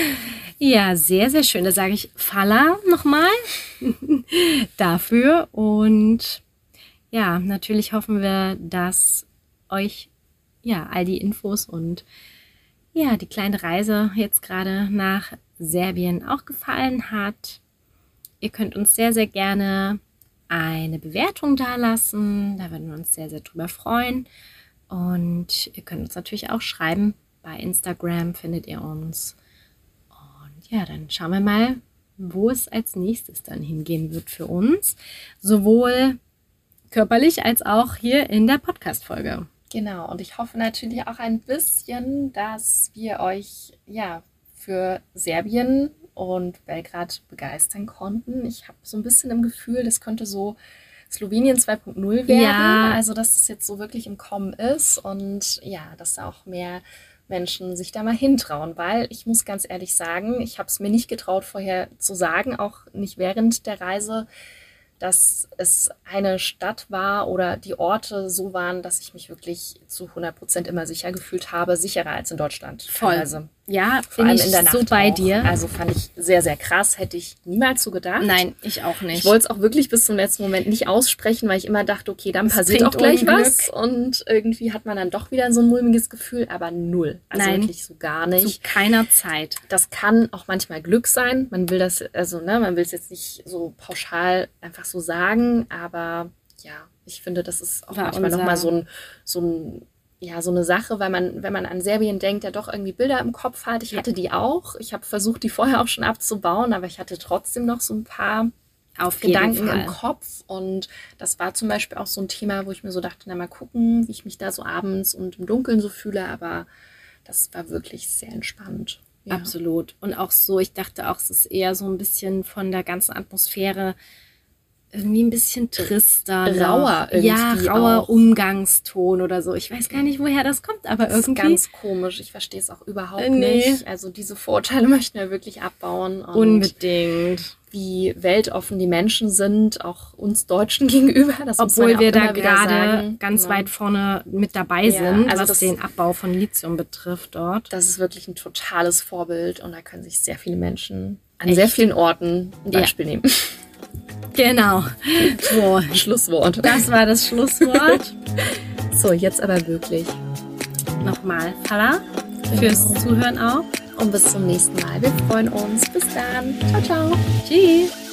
Ja, sehr, sehr schön. Da sage ich Fala nochmal dafür. Und ja, natürlich hoffen wir, dass euch ja all die Infos und ja, die kleine Reise jetzt gerade nach Serbien auch gefallen hat. Ihr könnt uns sehr, sehr gerne eine Bewertung dalassen. Da würden wir uns sehr, sehr drüber freuen. Und ihr könnt uns natürlich auch schreiben. Bei Instagram findet ihr uns. Und ja, dann schauen wir mal, wo es als nächstes dann hingehen wird für uns. Sowohl körperlich als auch hier in der Podcast-Folge. Genau, und ich hoffe natürlich auch ein bisschen, dass wir euch ja für Serbien und Belgrad begeistern konnten. Ich habe so ein bisschen im Gefühl, das könnte so Slowenien zwei Punkt null werden. Ja. Also, dass es jetzt so wirklich im Kommen ist und ja, dass da auch mehr Menschen sich da mal hintrauen, weil ich muss ganz ehrlich sagen, ich habe es mir nicht getraut vorher zu sagen, auch nicht während der Reise, dass es eine Stadt war oder die Orte so waren, dass ich mich wirklich zu hundert Prozent immer sicher gefühlt habe, sicherer als in Deutschland. Voll. teilweise. Ja, Vor bin allem ich in der Nacht so bei auch. dir. Also fand ich sehr, sehr krass. Hätte ich niemals so gedacht. Nein, ich auch nicht. Ich wollte es auch wirklich bis zum letzten Moment nicht aussprechen, weil ich immer dachte, okay, dann Es passiert bringt auch gleich Unglück. was. Und irgendwie hat man dann doch wieder so ein mulmiges Gefühl, aber null. Also Nein. wirklich so gar Zu nicht. keiner Zeit. Das kann auch manchmal Glück sein. Man will das, also ne, man will es jetzt nicht so pauschal einfach so sagen, aber ja, ich finde, das ist auch War manchmal unser- nochmal so ein, so ein, ja, so eine Sache, weil man, wenn man an Serbien denkt, ja doch irgendwie Bilder im Kopf hat. Ich Ja. hatte die auch. Ich habe versucht, die vorher auch schon abzubauen, aber ich hatte trotzdem noch so ein paar Auf Gedanken jeden Fall. im Kopf. Und das war zum Beispiel auch so ein Thema, wo ich mir so dachte, na mal gucken, wie ich mich da so abends und im Dunkeln so fühle. Aber das war wirklich sehr entspannt. Ja. Absolut. Und auch so, ich dachte auch, es ist eher so ein bisschen von der ganzen Atmosphäre irgendwie ein bisschen trister. Rauer irgendwie. Ja, rauer auch. Umgangston oder so. Ich weiß gar nicht, woher das kommt, aber Das irgendwie. ist ganz komisch. Ich verstehe es auch überhaupt Äh, nee. nicht. Also diese Vorurteile möchten wir wirklich abbauen. Und Unbedingt. wie weltoffen die Menschen sind, auch uns Deutschen gegenüber. Das muss man Obwohl ja auch wir da immer wieder gerade sagen. ganz Genau. weit vorne mit dabei Ja, sind, also was das- den Abbau von Lithium betrifft dort. Das ist wirklich ein totales Vorbild und da können sich sehr viele Menschen an Echt? sehr vielen Orten ein Ja. Beispiel nehmen. Genau. So, Schlusswort. das war das Schlusswort. So, jetzt aber wirklich. Nochmal, Falla, fürs Zuhören auch. Und bis zum nächsten Mal. Wir freuen uns. Bis dann. Ciao, ciao. Tschüss.